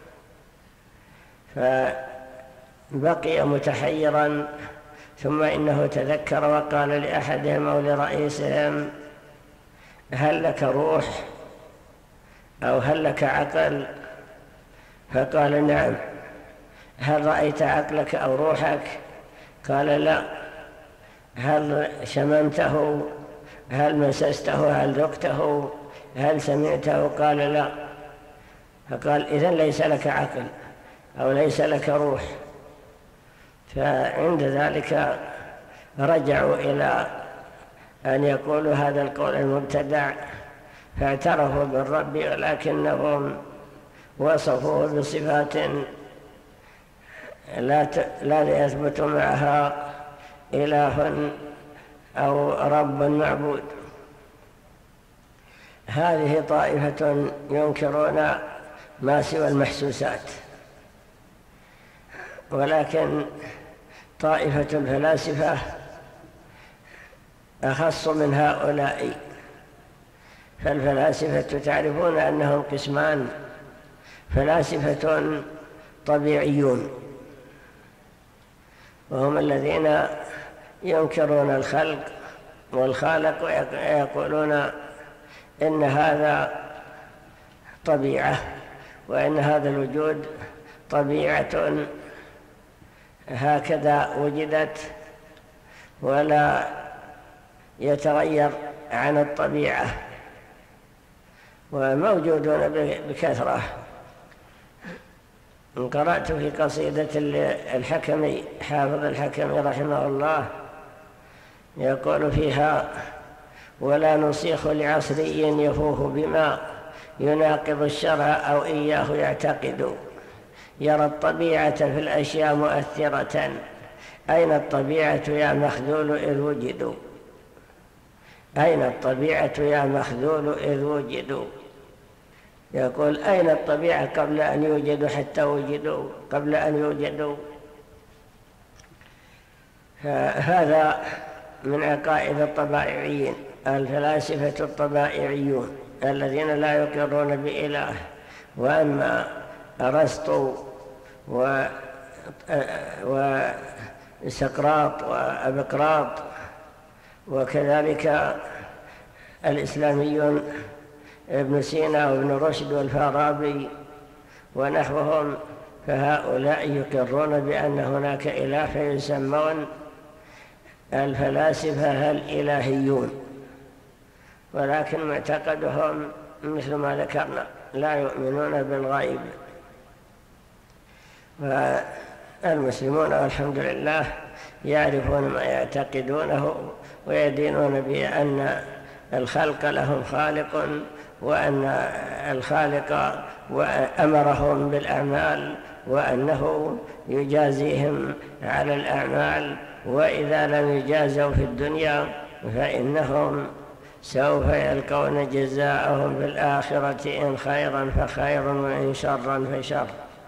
فبقي متحيرا، ثم إنه تذكر وقال لأحدهم أو لرئيسهم هل لك روح أو هل لك عقل؟ فقال نعم. هل رأيت عقلك أو روحك؟ قال لا. هل شممته؟ هل مسسته؟ هل ذقته؟ هل سمعته؟ قال لا. فقال إذن ليس لك عقل أو ليس لك روح. فعند ذلك رجعوا إلى أن يقولوا هذا القول المبتدع، فاعترفوا بالرب، ولكنهم وصفوه بصفات لا يثبت معها إله أو رب معبود. هذه طائفة ينكرون ما سوى المحسوسات. ولكن طائفة الفلاسفة أخص من هؤلاء. فالفلاسفة تعرفون أنهم قسمان: فلاسفة طبيعيون، وهم الذين ينكرون الخلق والخالق ويقولون إن هذا طبيعة، وإن هذا الوجود طبيعة هكذا وجدت ولا يتغير عن الطبيعة، وموجودون بكثرة. قرأت في قصيدة الحكمي، حافظ الحكمي رحمه الله، يقول فيها: ولا نصيخ لعصري يفوه بما يناقض الشرع أو إياه يعتقد، يرى الطبيعة في الأشياء مؤثرة، أين الطبيعة يا مخذول إذ وجدوا. أين الطبيعة يا مخذول إذ وجدوا؟ يقول أين الطبيعة قبل أن يوجدوا حتى وجدوا قبل أن يوجدوا. هذا من عقائد الطبائعيين، الفلاسفة الطبائعيون الذين لا يقرون بإله. وأما أرسطو وسقراط وأبقراط وكذلك الإسلاميون ابن سينا وابن رشد والفارابي ونحوهم، فهؤلاء يقرون بأن هناك إله، فيسمون الفلاسفة الإلهيون، ولكن معتقدهم مثل ما ذكرنا لا يؤمنون بالغيب. والمسلمون والحمد لله يعرفون ما يعتقدونه ويدينون بأن الخلق لهم خالق، وأن الخالق أمرهم بالأعمال وأنه يجازيهم على الأعمال، وإذا لم يجازوا في الدنيا فإنهم سوف يلقون جزاءهم في الآخرة، إن خيرا فخير وإن شرا فشر.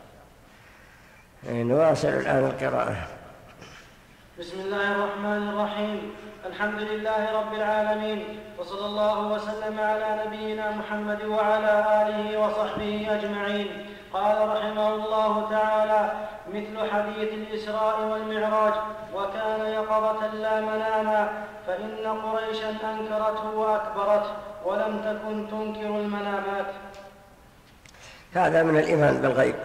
نواصل الآن القراءة. بسم الله الرحمن الرحيم. الحمد لله رب العالمين، وصلى الله وسلم على نبينا محمد وعلى آله وصحبه أجمعين. قال رحمه الله تعالى: مثل حديث الإسراء والمعراج، وكان يقظة لا مناما، فإن قريشا أنكرته وأكبرته، ولم تكن تنكر المنامات. هذا من الإيمان بالغيب،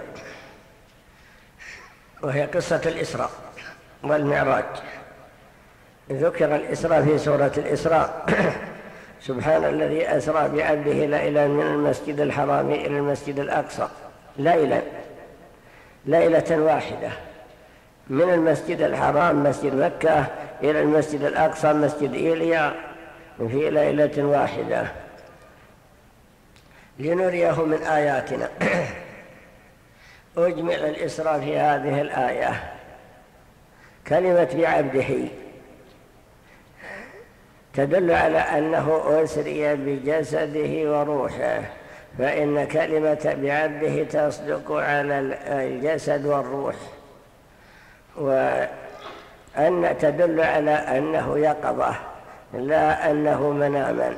وهي قصة الإسراء والمعراج. ذكر الإسراء في سورة الإسراء سبحان الذي أسرى بعبده ليلا من المسجد الحرام إلى المسجد الأقصى، ليلة واحدة، من المسجد الحرام مسجد مكة إلى المسجد الأقصى مسجد إيليا في ليلة واحدة، لنريه من آياتنا. أجمل الإسراء في هذه الآية كلمة بعبده تدل على أنه أسري بجسده وروحه، فإن كلمة بعبده تصدق على الجسد والروح، وأن تدل على أنه يقظة لا أنه مناما.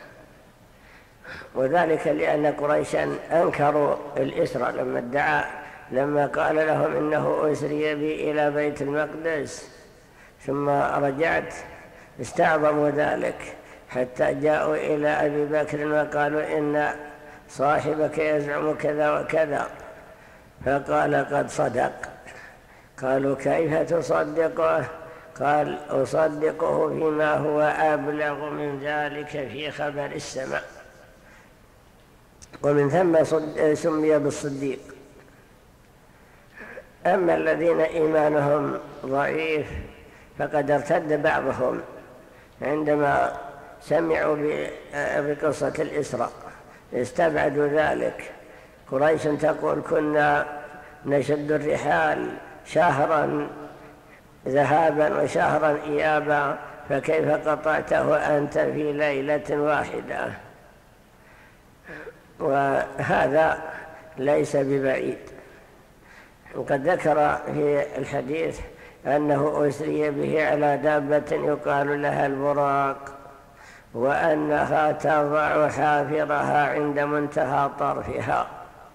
وذلك لأن قريشا أنكروا الإسراء لما قال لهم إنه أسري بي إلى بيت المقدس ثم رجعت، استعظموا ذلك حتى جاءوا إلى أبي بكر وقالوا إن صاحبك يزعم كذا وكذا، فقال قد صدق. قالوا كيف تصدقه؟ قال أصدقه فيما هو أبلغ من ذلك في خبر السماء، ومن ثم سمي بالصديق. أما الذين إيمانهم ضعيف فقد ارتد بعضهم عندما سمعوا بقصة الإسراء، استبعدوا ذلك. قريش تقول كنا نشد الرحال شهرا ذهابا وشهرا إيابا، فكيف قطعته أنت في ليلة واحدة؟ وهذا ليس ببعيد. وقد ذكر في الحديث أنه أسري به على دابة يقال لها البراق، وأنها تضع حافرها عند منتهى طرفها،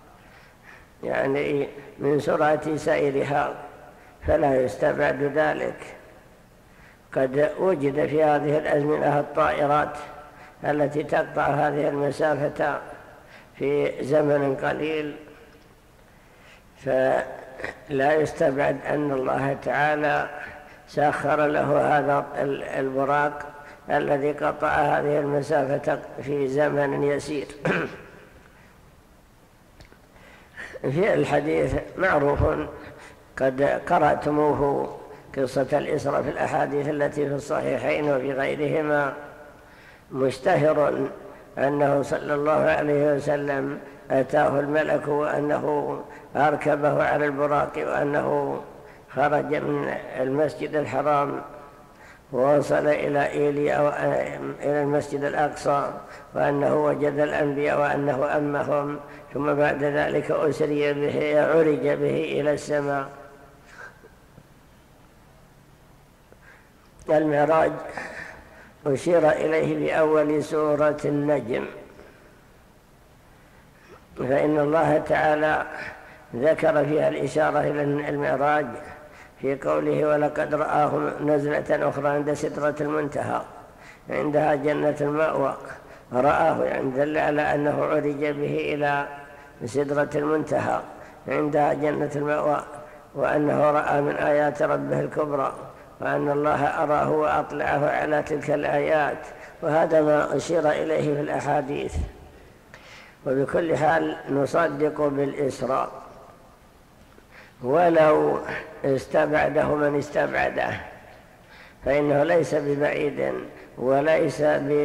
يعني من سرعة سيرها، فلا يستبعد ذلك. قد وجد في هذه الأزمنة الطائرات التي تقطع هذه المسافة في زمن قليل، فلا يستبعد أن الله تعالى سخر له هذا البراق الذي قطع هذه المسافة في زمن يسير. في الحديث معروف قد قرأتموه قصة الإسراء في الأحاديث التي في الصحيحين وفي غيرهما، مشتهر أنه صلى الله عليه وسلم أتاه الملك وأنه أركبه على البراق، وأنه خرج من المسجد الحرام ووصل إلى إيليا إلى المسجد الأقصى، وأنه وجد الأنبياء وأنه أمهم، ثم بعد ذلك أسري به عرج به إلى السماء. المعراج أشير إليه بأول سورة النجم، فإن الله تعالى ذكر فيها الإشارة إلى المعراج في قوله: ولقد رآه نزلة أخرى عند سدرة المنتهى عندها جنة المأوى. رآه يعني دل على أنه عرج به إلى سدرة المنتهى عندها جنة المأوى، وأنه رأى من آيات ربه الكبرى، وأن الله أراه وأطلعه على تلك الآيات، وهذا ما أشير إليه في الأحاديث. وبكل حال نصدق بالإسراء ولو استبعده من استبعده، فإنه ليس ببعيد وليس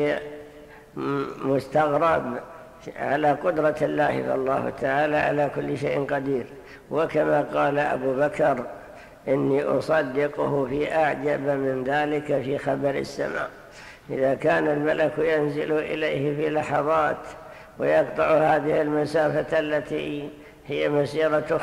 بمستغرب على قدرة الله، فالله تعالى على كل شيء قدير. وكما قال أبو بكر: إني أصدقه في أعجب من ذلك في خبر السماء. إذا كان الملك ينزل إليه في لحظات ويقطع هذه المسافة التي هي مسيرة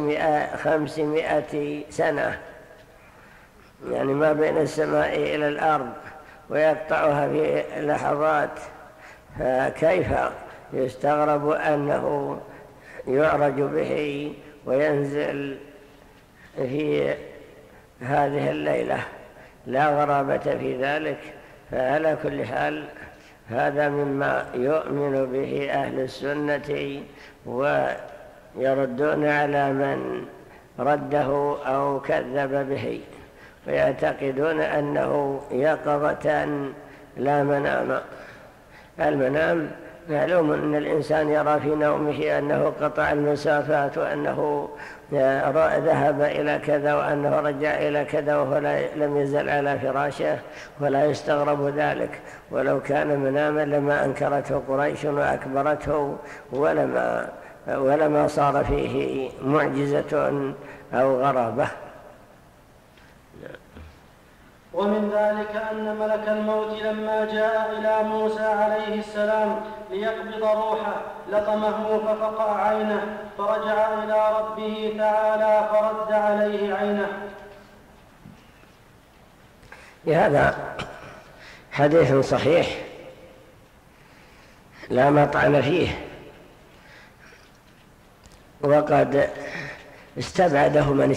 500 سنة، يعني ما بين السماء إلى الأرض، ويقطعها في لحظات، فكيف يستغرب أنه يعرج به وينزل في هذه الليلة؟ لا غرابة في ذلك. فعلى كل حال هذا مما يؤمن به أهل السنة، ويردون على من رده أو كذب به، ويعتقدون أنه يقظة لا منام. المنام معلوم أن الإنسان يرى في نومه أنه قطع المسافات، وأنه ذهب إلى كذا، وأنه رجع إلى كذا، وهو لم يزل على فراشه، ولا يستغرب ذلك. ولو كان مناما لما أنكرته قريش وأكبرته، ولما صار فيه معجزة أو غرابة. ومن ذلك أن ملك الموت لما جاء إلى موسى عليه السلام ليقبض روحه لطمه ففقع عينه، فرجع إلى ربه تعالى فرد عليه عينه. هذا حديث صحيح لا مطعن فيه، وقد استبعده من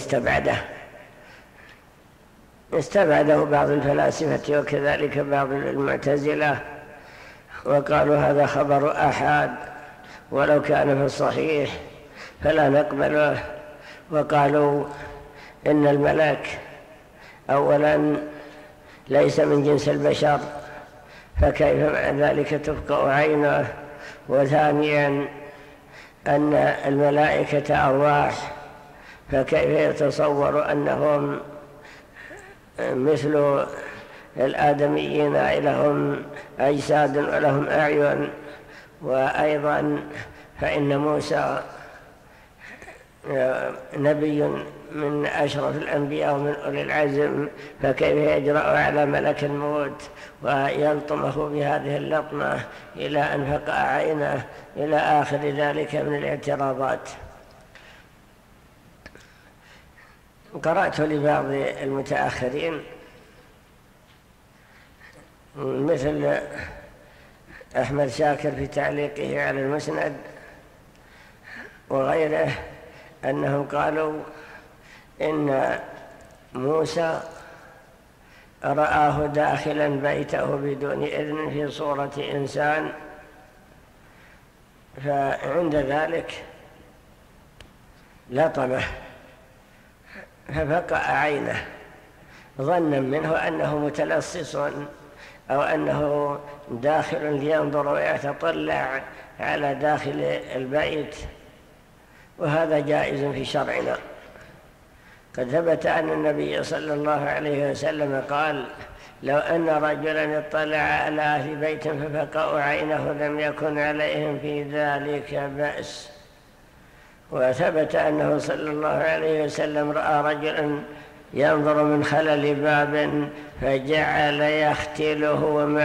استبعده بعض الفلاسفة وكذلك بعض المعتزلة، وقالوا هذا خبر أحد ولو كان في الصحيح فلا نقبله. وقالوا إن الملك أولا ليس من جنس البشر، فكيف مع ذلك تفقأ عينه؟ وثانيا أن الملائكة أرواح، فكيف يتصور أنهم مثل الآدميين لهم أجساد ولهم أعين؟ وأيضا فإن موسى نبي من أشرف الأنبياء ومن أولي العزم، فكيف يجرأ على ملك الموت ويلطمه بهذه اللطمة إلى أن فقع عينه، إلى آخر ذلك من الاعتراضات. قرأت لبعض المتأخرين مثل أحمد شاكر في تعليقه على المسند وغيره أنهم قالوا إن موسى رآه داخلا بيته بدون إذن في صورة إنسان، فعند ذلك لطمه ففقع عينه ظنا منه أنه متلصص أو أنه داخل لينظر ويتطلع على داخل البيت، وهذا جائز في شرعنا. قد ثبت أن النبي صلى الله عليه وسلم قال: لو أن رجلا اطلع على أهل بيت ففقأوا عينه لم يكن عليهم في ذلك بأس. وثبت أنه صلى الله عليه وسلم رأى رجلا ينظر من خلل باب فجعل يختله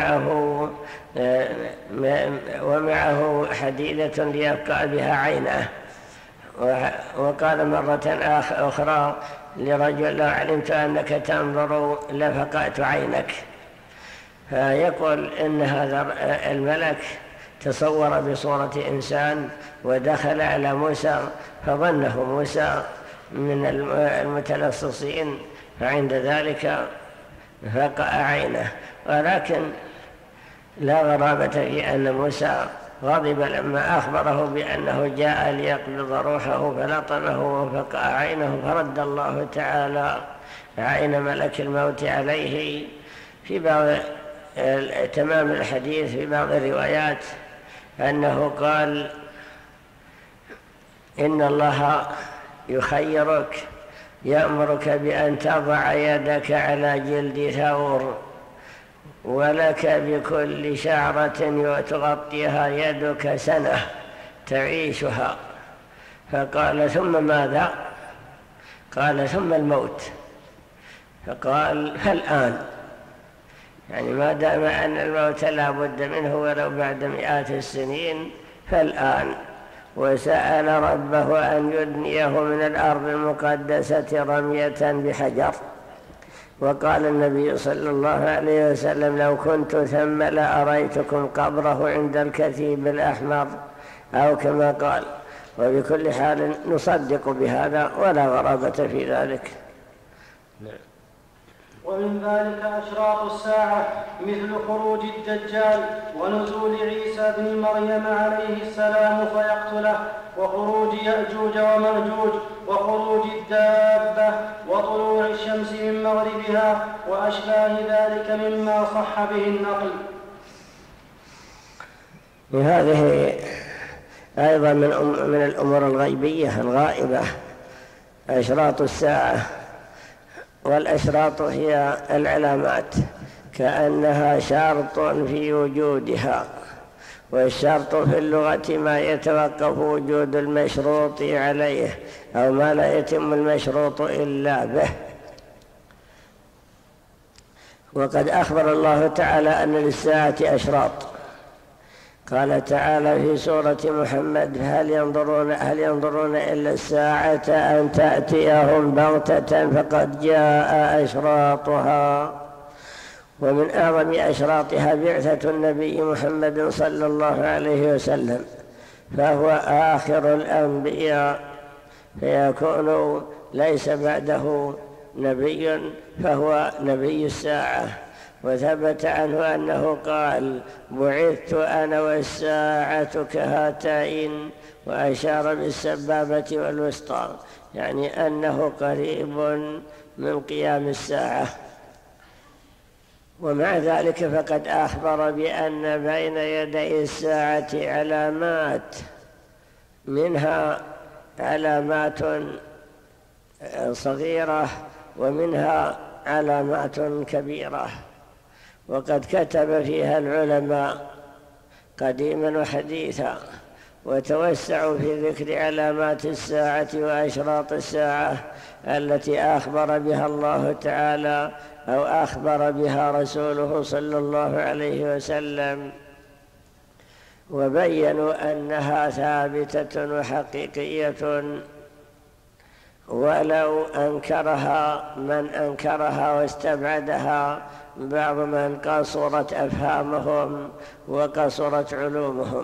ومعه حديدة ليبقى بها عينه. وقال مرة أخرى لرجل: لو علمت أنك تنظر لفقأت عينك. فيقول إن هذا الملك تصور بصورة إنسان ودخل على موسى فظنه موسى من المتلصصين، فعند ذلك فقأ عينه. ولكن لا غرابة في أن موسى غضب لما أخبره بأنه جاء ليقبض روحه فلطمه وفقأ عينه، فرد الله تعالى عين ملك الموت عليه. في بعض تمام الحديث في بعض الروايات أنه قال: إن الله يخيرك، يأمرك بأن تضع يدك على جلد ثور، ولك بكل شعرة تغطيها يدك سنة تعيشها. فقال: ثم ماذا؟ قال: ثم الموت. فقال: فالآن، يعني ما دام أن الموت لا بد منه ولو بعد مئات السنين فالآن. وسأل ربه أن يدنيه من الأرض المقدسة رمية بحجر. وقال النبي صلى الله عليه وسلم: لو كنت ثم لأريتكم قبره عند الكثيب الأحمر، أو كما قال. وبكل حال نصدق بهذا ولا غرابة في ذلك. ومن ذلك أشراط الساعة مثل خروج الدجال ونزول عيسى بن مريم عليه السلام فيقتله، وخروج يأجوج ومأجوج، وخروج الدابة، وطلوع الشمس من مغربها، وأشباه ذلك مما صح به النقل. وهذه أيضا من الأمور الغيبية الغائبة، أشراط الساعة. والأشراط هي العلامات كأنها شرط في وجودها، والشرط في اللغة ما يتوقف وجود المشروط عليه أو ما لا يتم المشروط إلا به. وقد أخبر الله تعالى أن للساعة أشراط. قال تعالى في سورة محمد: هل ينظرون إلا الساعة أن تأتيهم بغتة فقد جاء أشراطها. ومن أعظم أشراطها بعثة النبي محمد صلى الله عليه وسلم، فهو آخر الأنبياء، فيكون ليس بعده نبي، فهو نبي الساعة. وثبت عنه أنه قال: بعثت أنا والساعة كهاتين، وأشار بالسبابة والوسطى، يعني أنه قريب من قيام الساعة. ومع ذلك فقد أخبر بأن بين يدي الساعة علامات، منها علامات صغيرة ومنها علامات كبيرة، وقد كتب فيها العلماء قديما وحديثا، وتوسعوا في ذكر علامات الساعة وأشراط الساعة التي أخبر بها الله تعالى أو أخبر بها رسوله صلى الله عليه وسلم، وبينوا أنها ثابتة وحقيقية، ولو أنكرها من أنكرها واستبعدها بعض من قصرت أفهامهم وقصرت علومهم.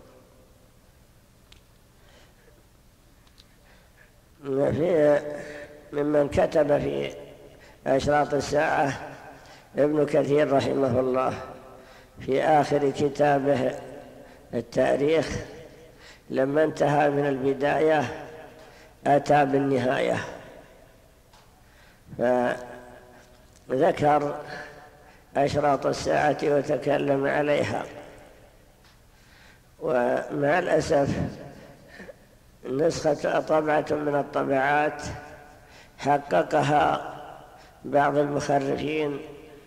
ممن كتب في أشراط الساعة ابن كثير رحمه الله في آخر كتابه التاريخ، لما انتهى من البداية أتى بالنهاية، فذكر أشراط الساعة وتكلم عليها. ومع الأسف نسخة طبعة من الطبعات حققها بعض المخرفين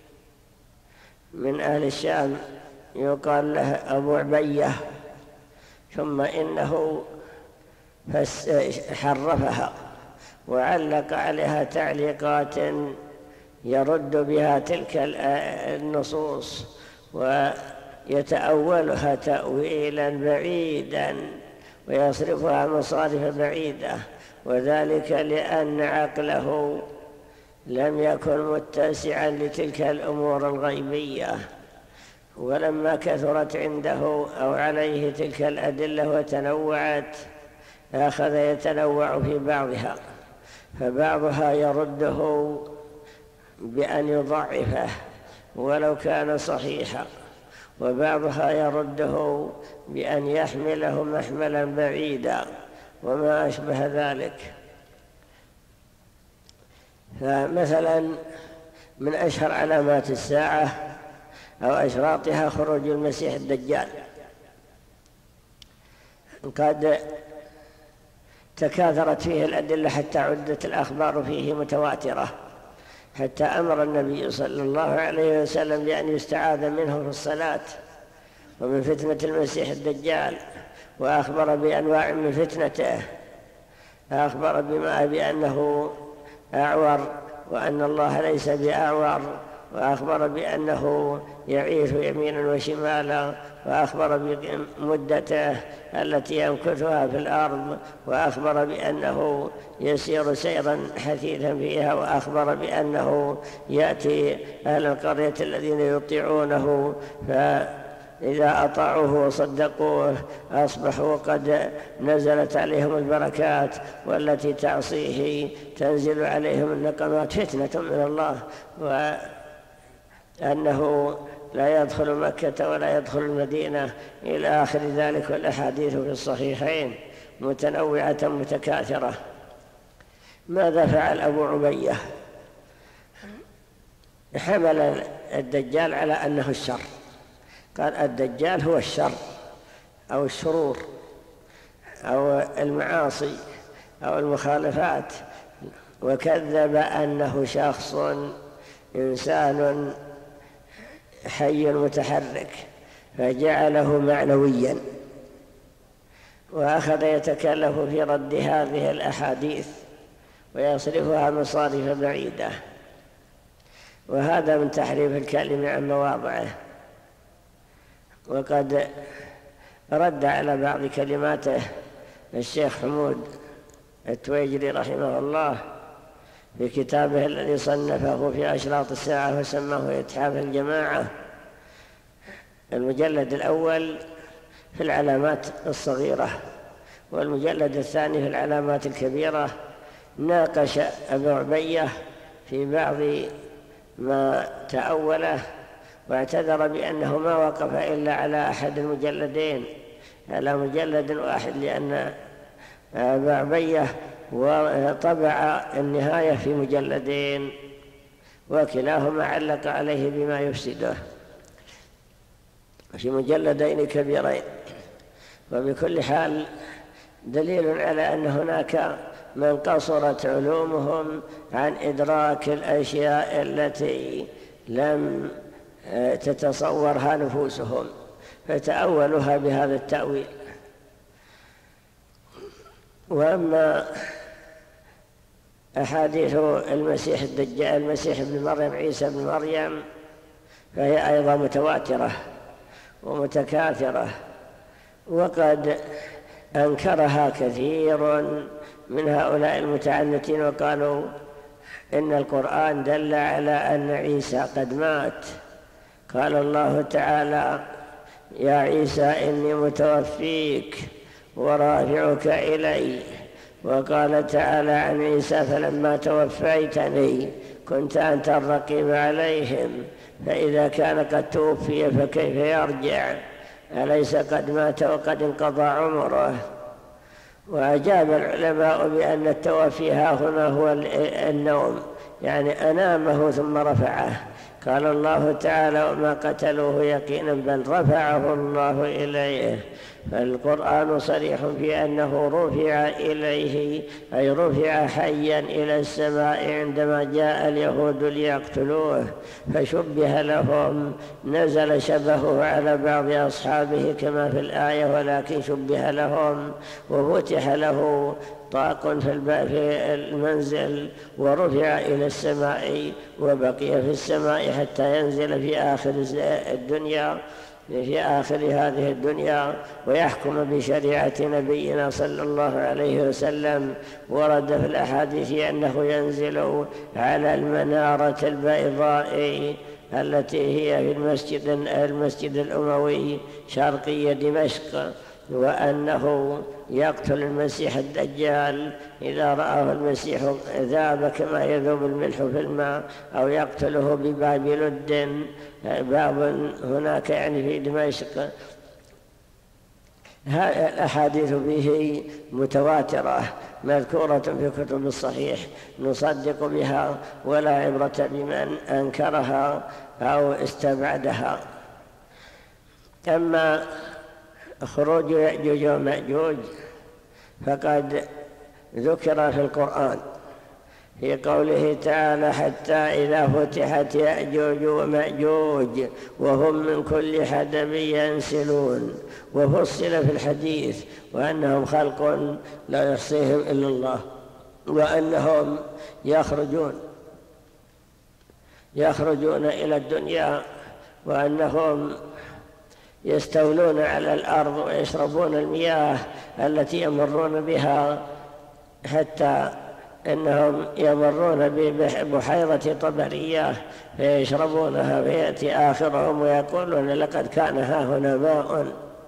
من أهل الشام يقال له أبو عبية، ثم إنه حرفها وعلق عليها تعليقات يرد بها تلك النصوص ويتأولها تأويلا بعيدا ويصرفها مصارف بعيدة، وذلك لأن عقله لم يكن متسعا لتلك الأمور الغيبية، ولما كثرت عنده أو عليه تلك الأدلة وتنوعت أخذ يتنوع في بعضها، فبعضها يرده بأن يضعفه ولو كان صحيحا، وبعضها يرده بأن يحمله محملا بعيدا وما أشبه ذلك. فمثلا من أشهر علامات الساعة أو أشراطها خروج المسيح الدجال. قد تكاثرت فيه الأدلة حتى عدت الأخبار فيه متواترة، حتى أمر النبي صلى الله عليه وسلم بأن يستعاذ منه في الصلاة ومن فتنة المسيح الدجال، وأخبر بأنواع من فتنته، أخبر بأنه أعور وأن الله ليس بأعور، وأخبر بأنه يعيش يمينا وشمالا، وأخبر بمدته التي يمكثها في الأرض، وأخبر بأنه يسير سيرا حثيثا فيها، وأخبر بأنه يأتي أهل القرية الذين يطيعونه فإذا أطاعوه وصدقوه أصبحوا قد نزلت عليهم البركات، والتي تعصيه تنزل عليهم النقمات، فتنة من الله، وأنه لا يدخل مكة ولا يدخل المدينة إلى آخر ذلك. والأحاديث في الصحيحين متنوعة متكاثرة. ماذا فعل أبو عبية؟ حمل الدجال على أنه الشر، قال الدجال هو الشر أو الشرور أو المعاصي أو المخالفات، وكذب أنه شخص إنسان حي متحرك، فجعله معنويا، وأخذ يتكلف في رد هذه الأحاديث ويصرفها مصارف بعيدة، وهذا من تحريف الكلم عن مواضعه. وقد رد على بعض كلماته الشيخ حمود التويجري رحمه الله في كتابه الذي صنفه في أشراط الساعة وسماه إتحاف الجماعة، المجلد الأول في العلامات الصغيرة والمجلد الثاني في العلامات الكبيرة. ناقش أبو عبية في بعض ما تأوله، واعتذر بأنه ما وقف إلا على أحد المجلدين، على مجلد واحد، لأن أبو عبية وطبع النهاية في مجلدين، وكلاهما علق عليه بما يفسده في مجلدين كبيرين. وبكل حال دليل على أن هناك من قصرت علومهم عن إدراك الأشياء التي لم تتصورها نفوسهم، فتأولها بهذا التأويل. وأما أحاديث المسيح الدجال، المسيح ابن مريم، عيسى ابن مريم، فهي أيضا متواترة ومتكاثرة، وقد أنكرها كثير من هؤلاء المتعنتين، وقالوا إن القرآن دل على أن عيسى قد مات. قال الله تعالى: يا عيسى إني متوفيك ورافعك إلي. وقال تعالى عن عيسى: فلما توفيتني كنت أنت الرقيب عليهم، فإذا كان قد توفي فكيف يرجع؟ أليس قد مات وقد انقضى عمره؟ وأجاب العلماء بأن التوفي ها هنا هو النوم، يعني أنامه ثم رفعه. قال الله تعالى: وما قتلوه يقينا بل رفعه الله إليه. فالقرآن صريح في أنه رفع إليه، أي رفع حيا إلى السماء عندما جاء اليهود ليقتلوه، فشبه لهم، نزل شبهه على بعض أصحابه كما في الآية، ولكن شبه لهم وفتح له طاق في المنزل ورفع إلى السماء وبقي في السماء حتى ينزل في آخر الدنيا، في آخر هذه الدنيا، ويحكم بشريعة نبينا صلى الله عليه وسلم. ورد في الأحاديث أنه ينزل على المنارة البيضاء التي هي في المسجد الأموي شرقي دمشق، وأنه يقتل المسيح الدجال إذا رآه المسيح ذاب كما يذوب الملح في الماء، أو يقتله بباب لد، باب هناك يعني في دمشق. الأحاديث به متواترة مذكورة في كتب الصحيح نصدق بها، ولا عبرة بمن أنكرها أو استبعدها. أما خروج يأجوج ومأجوج فقد ذكر في القرآن في قوله تعالى: حتى إذا فتحت يأجوج ومأجوج وهم من كل حدب ينسلون. وفصل في الحديث وأنهم خلق لا يحصيهم إلا الله، وأنهم يخرجون إلى الدنيا، وأنهم يستولون على الأرض ويشربون المياه التي يمرون بها، حتى أنهم يمرون ببحيرة طبرية فيشربونها، فيأتي آخرهم ويقولون: لقد كان ها هنا ماء.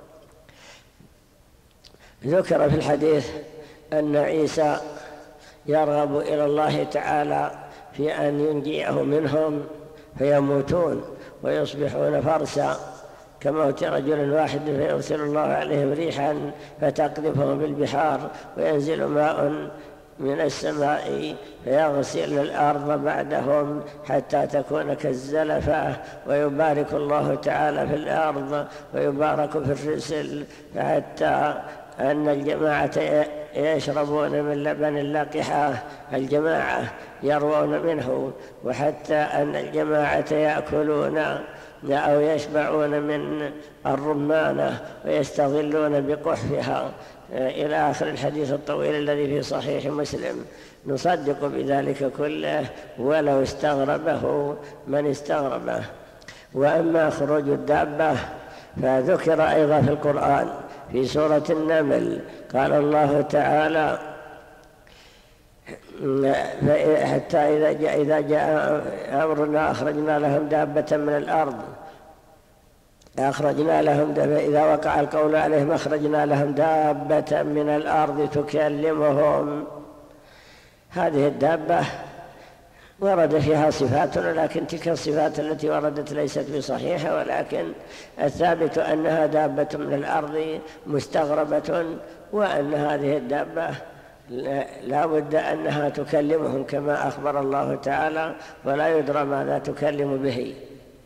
ذكر في الحديث أن عيسى يرغب إلى الله تعالى في أن ينجيه منهم فيموتون ويصبحون فرسا كموت رجل واحد، فيرسل الله عليهم ريحا فتقذفهم بالبحار، وينزل ماء من السماء فيغسل الأرض بعدهم حتى تكون كالزلفة، ويبارك الله تعالى في الأرض ويبارك في الرسل، حتى أن الجماعة يشربون من لبن اللقحة، الجماعة يروون منه، وحتى أن الجماعة يأكلون أو يشبعون من الرمانة ويستظلون بقحفها، إلى آخر الحديث الطويل الذي في صحيح مسلم. نصدق بذلك كله ولو استغربه من استغربه. وأما خروج الدابة فذكر أيضا في القرآن في سورة النمل، قال الله تعالى: حتى إذا جاء أمرنا أخرجنا لهم دابة من الأرض، إذا وقع القول عليهم أخرجنا لهم دابة من الأرض تكلمهم. هذه الدابة ورد فيها صفات، ولكن تلك الصفات التي وردت ليست بصحيحة، ولكن الثابت أنها دابة من الأرض مستغربة، وأن هذه الدابة لا بد أنها تكلمهم كما أخبر الله تعالى، ولا يدرى ماذا تكلم به.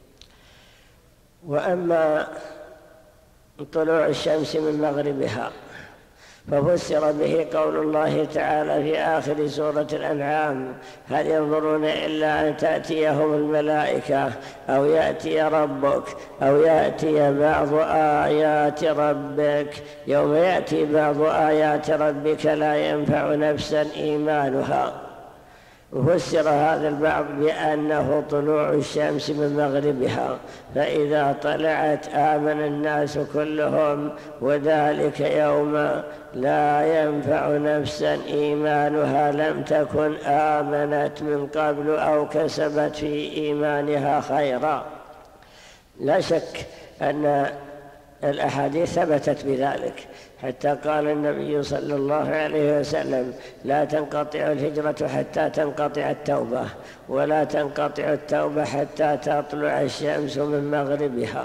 وأما طلوع الشمس من مغربها ففسر به قول الله تعالى في آخر سورة الأنعام: هل ينظرون إلا أن تأتيهم الملائكة أو يأتي ربك أو يأتي بعض آيات ربك. يوم يأتي بعض آيات ربك لا ينفع نفسا إيمانها. وفسر هذا البعض بأنه طلوع الشمس من مغربها، فإذا طلعت آمن الناس كلهم، وذلك يوم لا ينفع نفسا إيمانها لم تكن آمنت من قبل أو كسبت في إيمانها خيرا. لا شك أن الأحاديث ثبتت بذلك، حتى قال النبي صلى الله عليه وسلم: لا تنقطع الهجرة حتى تنقطع التوبة، ولا تنقطع التوبة حتى تطلع الشمس من مغربها.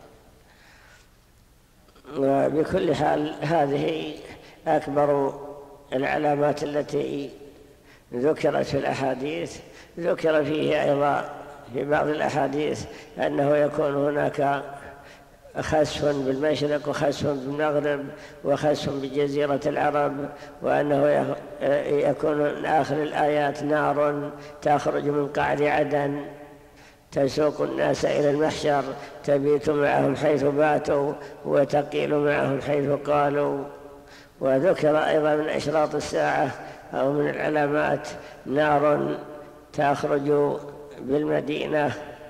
وبكل حال هذه أكبر العلامات التي ذكرت في الأحاديث. ذكر فيه أيضا في بعض الأحاديث أنه يكون هناك خسف بالمشرق وخسف بالمغرب وخسف بجزيرة العرب، وأنه يكون من آخر الآيات نار تخرج من قعر عدن تسوق الناس إلى المحشر، تبيت معهم حيث باتوا وتقيل معهم حيث قالوا. وذكر أيضا من أشراط الساعة أو من العلامات نار تخرج بالمدينة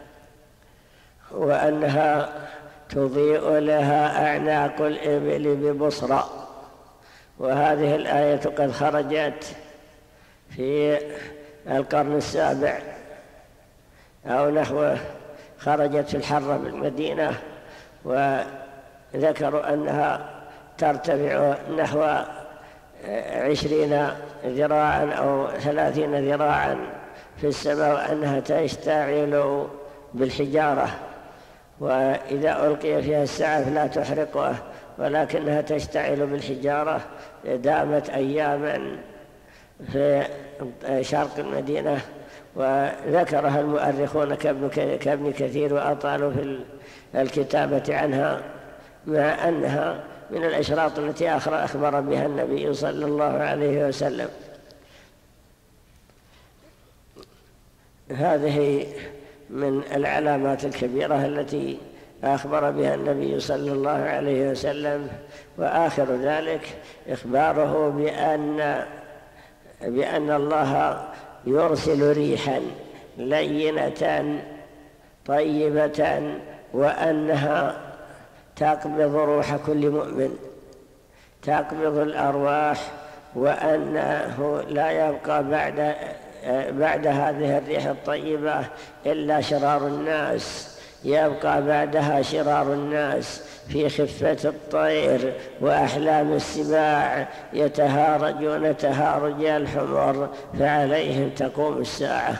وأنها تضيء لها أعناق الإبل ببصرى. وهذه الآية قد خرجت في القرن السابع أو نحوه، خرجت في الحرة بالمدينة، وذكروا أنها ترتفع نحو 20 ذراعا أو 30 ذراعا في السماء، وأنها تشتعل بالحجارة، وإذا ألقي فيها السعف لا تحرقه ولكنها تشتعل بالحجارة. دامت أياما في شرق المدينة، وذكرها المؤرخون كابن كثير وأطالوا في الكتابة عنها، مع أنها من الأشراط التي أخبر بها النبي صلى الله عليه وسلم. هذه من العلامات الكبيرة التي أخبر بها النبي صلى الله عليه وسلم. وآخر ذلك إخباره بأن الله يرسل ريحا لينة طيبة، وأنها تقبض روح كل مؤمن، تقبض الأرواح، وأنه لا يبقى بعد هذه الريح الطيبة إلا شرار الناس، يبقى بعدها شرار الناس في خفة الطير وأحلام السباع، يتهارجون تهارج الحمر، فعليهم تقوم الساعة.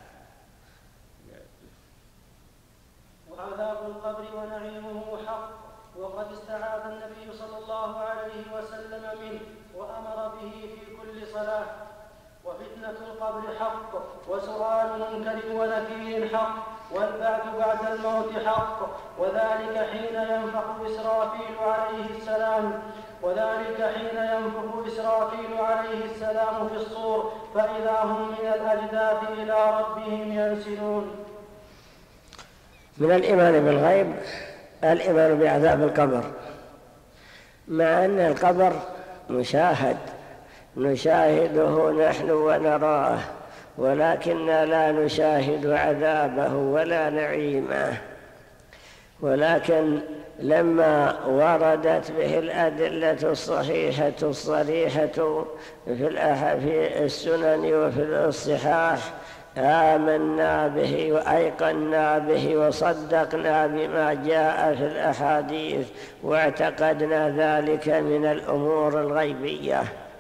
وعذاب القبر ونعيمه حق، وقد استعاذ النبي صلى الله عليه وسلم منه وأمر به في كل صلاة. وفتنة القبر حق، وسؤال منكر ونكير حق، والبعث بعد الموت حق، وذلك حين ينفخ إسرافيل عليه السلام في الصور، فإذا هم من الأجداث إلى ربهم ينسلون. من الإيمان بالغيب الإيمان بعذاب القبر، مع أن القبر مشاهد نشاهده نحن ونراه، ولكن لا نشاهد عذابه ولا نعيمه. ولكن لما وردت به الأدلة الصحيحة الصريحة في السنن وفي الصحاح آمنا به وأيقنا به وصدقنا بما جاء في الأحاديث، واعتقدنا ذلك من الأمور الغيبية.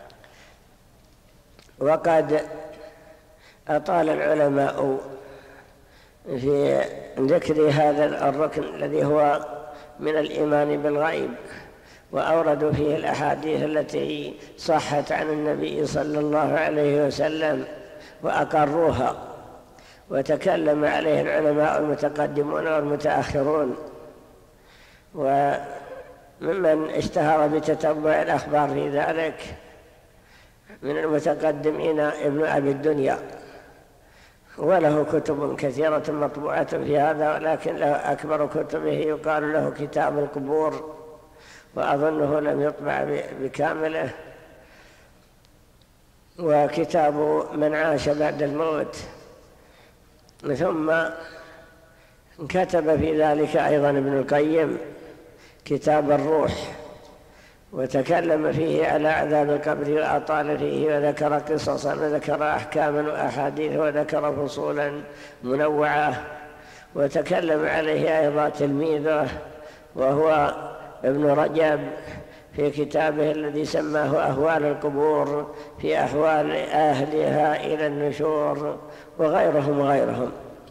وقد أطال العلماء في ذكر هذا الركن الذي هو من الإيمان بالغيب، وأوردوا فيه الأحاديث التي صحت عن النبي صلى الله عليه وسلم وأقروها، وتكلم عليه العلماء المتقدمون والمتأخرون. وممن اشتهر بتتبع الأخبار في ذلك من المتقدمين ابن أبي الدنيا، وله كتب كثيرة مطبوعة في هذا، ولكن له أكبر كتبه يقال له كتاب القبور، وأظنه لم يطبع بكامله. وكتاب من عاش بعد الموت. ثم كتب في ذلك أيضا ابن القيم كتاب الروح، وتكلم فيه على عذاب القبر وأطال فيه، وذكر قصصا وذكر أحكاما وأحاديث وذكر فصولا منوعة. وتكلم عليه أيضا تلميذه وهو ابن رجب في كتابه الذي سماه أهوال القبور، في أحوال أهلها إلى النشور، وغيرهم.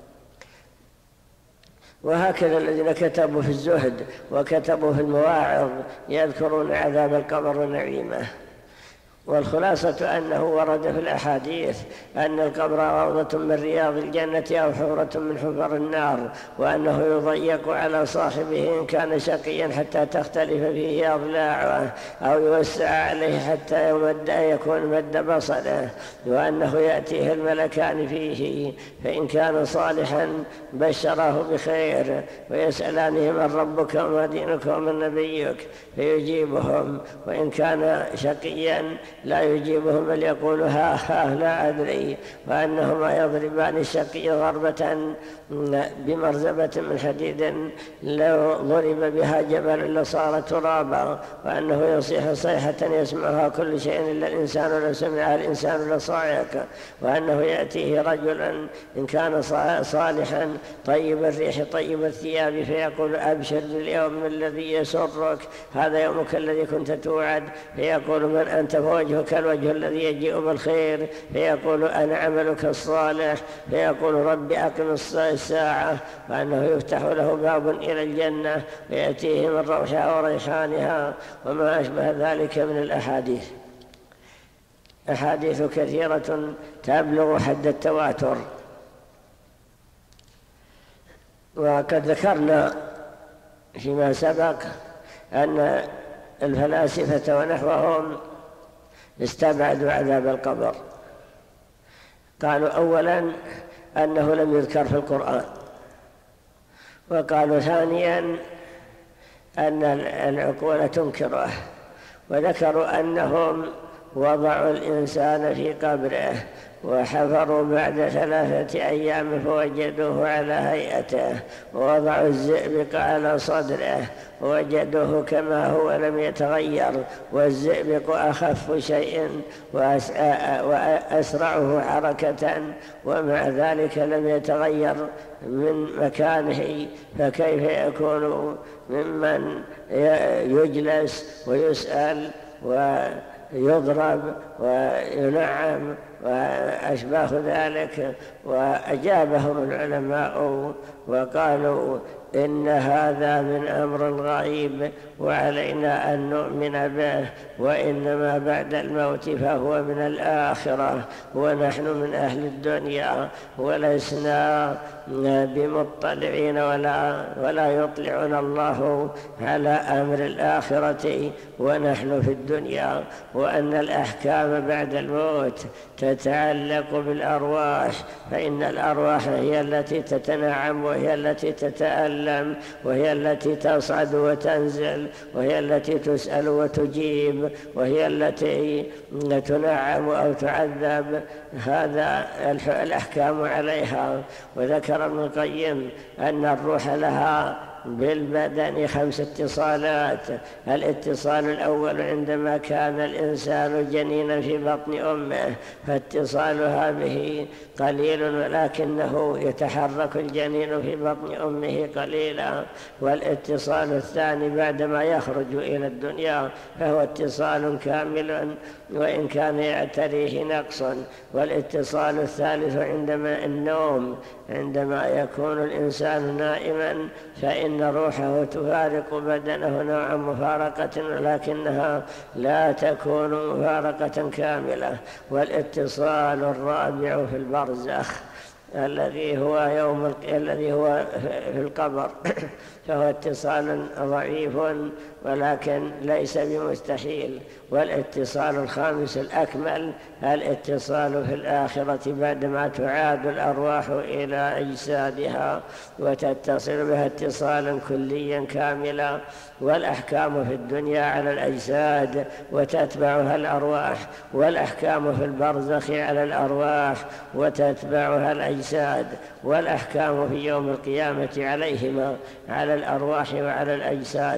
وهكذا الذين كتبوا في الزهد وكتبوا في المواعظ يذكرون عذاب القبر ونعيمه. والخلاصة أنه ورد في الأحاديث أن القبر روضة من رياض الجنة أو حفرة من حفر النار، وأنه يضيق على صاحبه إن كان شقيا حتى تختلف فيه أضلاعه، أو يوسع عليه حتى يكون مد بصره، وأنه يأتيه الملكان فيه، فإن كان صالحا بشره بخير ويسألانه من ربك وما دينك ومن نبيك فيجيبهم، وإن كان شقيا لا يجيبهم بل يقول ها لا أدري، وأنهما يضربان الشقي ضربة بمرزبة من حديد لو ضرب بها جبل لصار ترابا، وأنه يصيح صيحة يسمعها كل شيء إلا الإنسان، لو سمعها الإنسان لصاعق، وأنه يأتيه رجلا إن كان صالحا طيب الريح طيب الثياب فيقول أبشر باليوم الذي يسرك، هذا يومك الذي كنت توعد، فيقول من أنت؟ فوجهك الوجه الذي يجيء بالخير، فيقول أنا عملك الصالح، فيقول رب أقم الساعة، وأنه يفتح له باب إلى الجنة ويأتيه من روحها وريحانها وما أشبه ذلك من الأحاديث. أحاديث كثيرة تبلغ حد التواتر. وقد ذكرنا فيما سبق أن الفلاسفة ونحوهم استبعدوا عذاب القبر. قالوا أولا أنه لم يذكر في القرآن، وقالوا ثانيا أن العقول تنكره، وذكروا أنهم وضعوا الإنسان في قبره وحفروا بعد 3 أيام فوجدوه على هيئته، ووضعوا الزئبق على صدره ووجدوه كما هو لم يتغير، والزئبق أخف شيء وأسرعه حركة، ومع ذلك لم يتغير من مكانه، فكيف يكون ممن يجلس ويسأل ويضرب وينعم وأشباه ذلك؟ وأجابهم العلماء وقالوا إن هذا من أمر غريب وعلينا أن نؤمن به، وإنما بعد الموت فهو من الآخرة، ونحن من أهل الدنيا ولسنا بمطلعين ولا يطلعنا الله على أمر الآخرة ونحن في الدنيا، وأن الأحكام بعد الموت تتعلق بالأرواح، فإن الأرواح هي التي تتنعم وهي التي تتألم وهي التي تصعد وتنزل وهي التي تسأل وتجيب وهي التي تنعم أو تعذب، هذا الأحكام عليها. وذكر ابن القيم أن الروح لها بالبدن 5 اتصالات. الاتصال الأول عندما كان الإنسان جنينا في بطن أمه، فاتصالها به قليل ولكنه يتحرك الجنين في بطن أمه قليلا. والاتصال الثاني بعدما يخرج إلى الدنيا فهو اتصال كامل وإن كان يعتريه نقص. والاتصال الثالث عندما النوم، عندما يكون الإنسان نائما فإن روحه تفارق بدنه نوع مفارقة ولكنها لا تكون مفارقة كاملة. والاتصال الرابع في البرزخ الذي هو في القبر فهو اتصال ضعيف ولكن ليس بمستحيل. والاتصال الخامس الأكمل الاتصال في الآخرة بعدما تعاد الأرواح إلى أجسادها وتتصل بها اتصالا كليا كاملا. والأحكام في الدنيا على الأجساد وتتبعها الأرواح، والأحكام في البرزخ على الأرواح وتتبعها الأجساد، والأحكام في يوم القيامة عليهما على الأرواح وعلى الأجساد.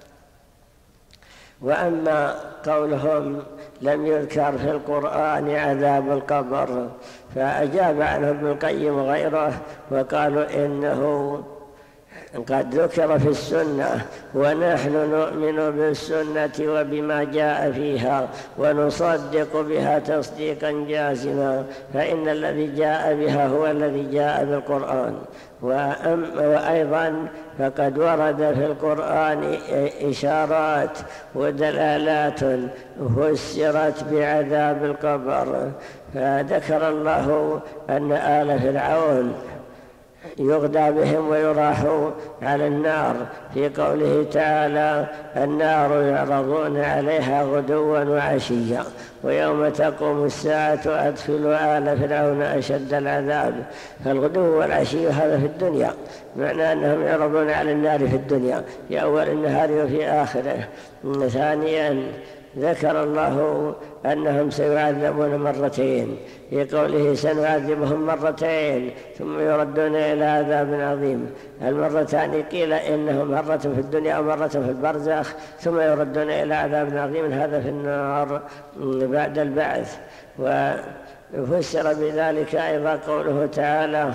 وأما قولهم لم يذكر في القرآن عذاب القبر فأجاب عنه ابن القيم وغيره وقالوا إنه قد ذكر في السنة، ونحن نؤمن بالسنة وبما جاء فيها ونصدق بها تصديقا جازما، فإن الذي جاء بها هو الذي جاء بالقرآن. وأيضا فقد ورد في القرآن إشارات ودلالات فسرت بعذاب القبر، فذكر الله أن آل فرعون يغدى بهم ويراحوا على النار في قوله تعالى: النار يعرضون عليها غدوا وعشيا ويوم تقوم الساعة أدخلوا آل فرعون أشد العذاب. فالغدو والعشي هذا في الدنيا، معنى أنهم يعرضون على النار في الدنيا في أول النهار وفي آخره. ثانيا ذكر الله أنهم سيعذبون مرتين في قوله: سنعذبهم مرتين ثم يردون إلى عذاب عظيم. المرتان قيل إنهم مرة في الدنيا ومرة في البرزخ، ثم يردون إلى عذاب عظيم، هذا في النار بعد البعث. وفسر بذلك أيضا قوله تعالى،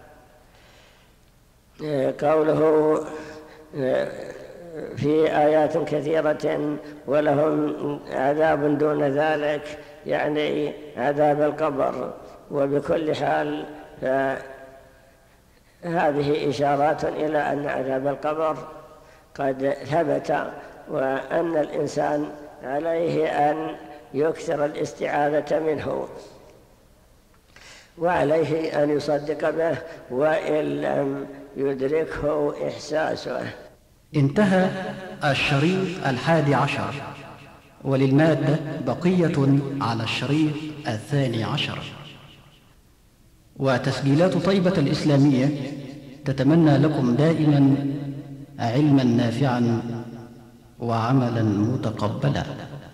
قوله في آيات كثيرة: ولهم عذاب دون ذلك، يعني عذاب القبر. وبكل حال هذه إشارات إلى أن عذاب القبر قد ثبت، وأن الإنسان عليه أن يكثر الاستعاذة منه، وعليه أن يصدق به وإن لم يدركه إحساسه. انتهى الشريط 11، وللمادة بقية على الشريط 12. وتسجيلات طيبة الإسلامية تتمنى لكم دائما علما نافعا وعملا متقبلا.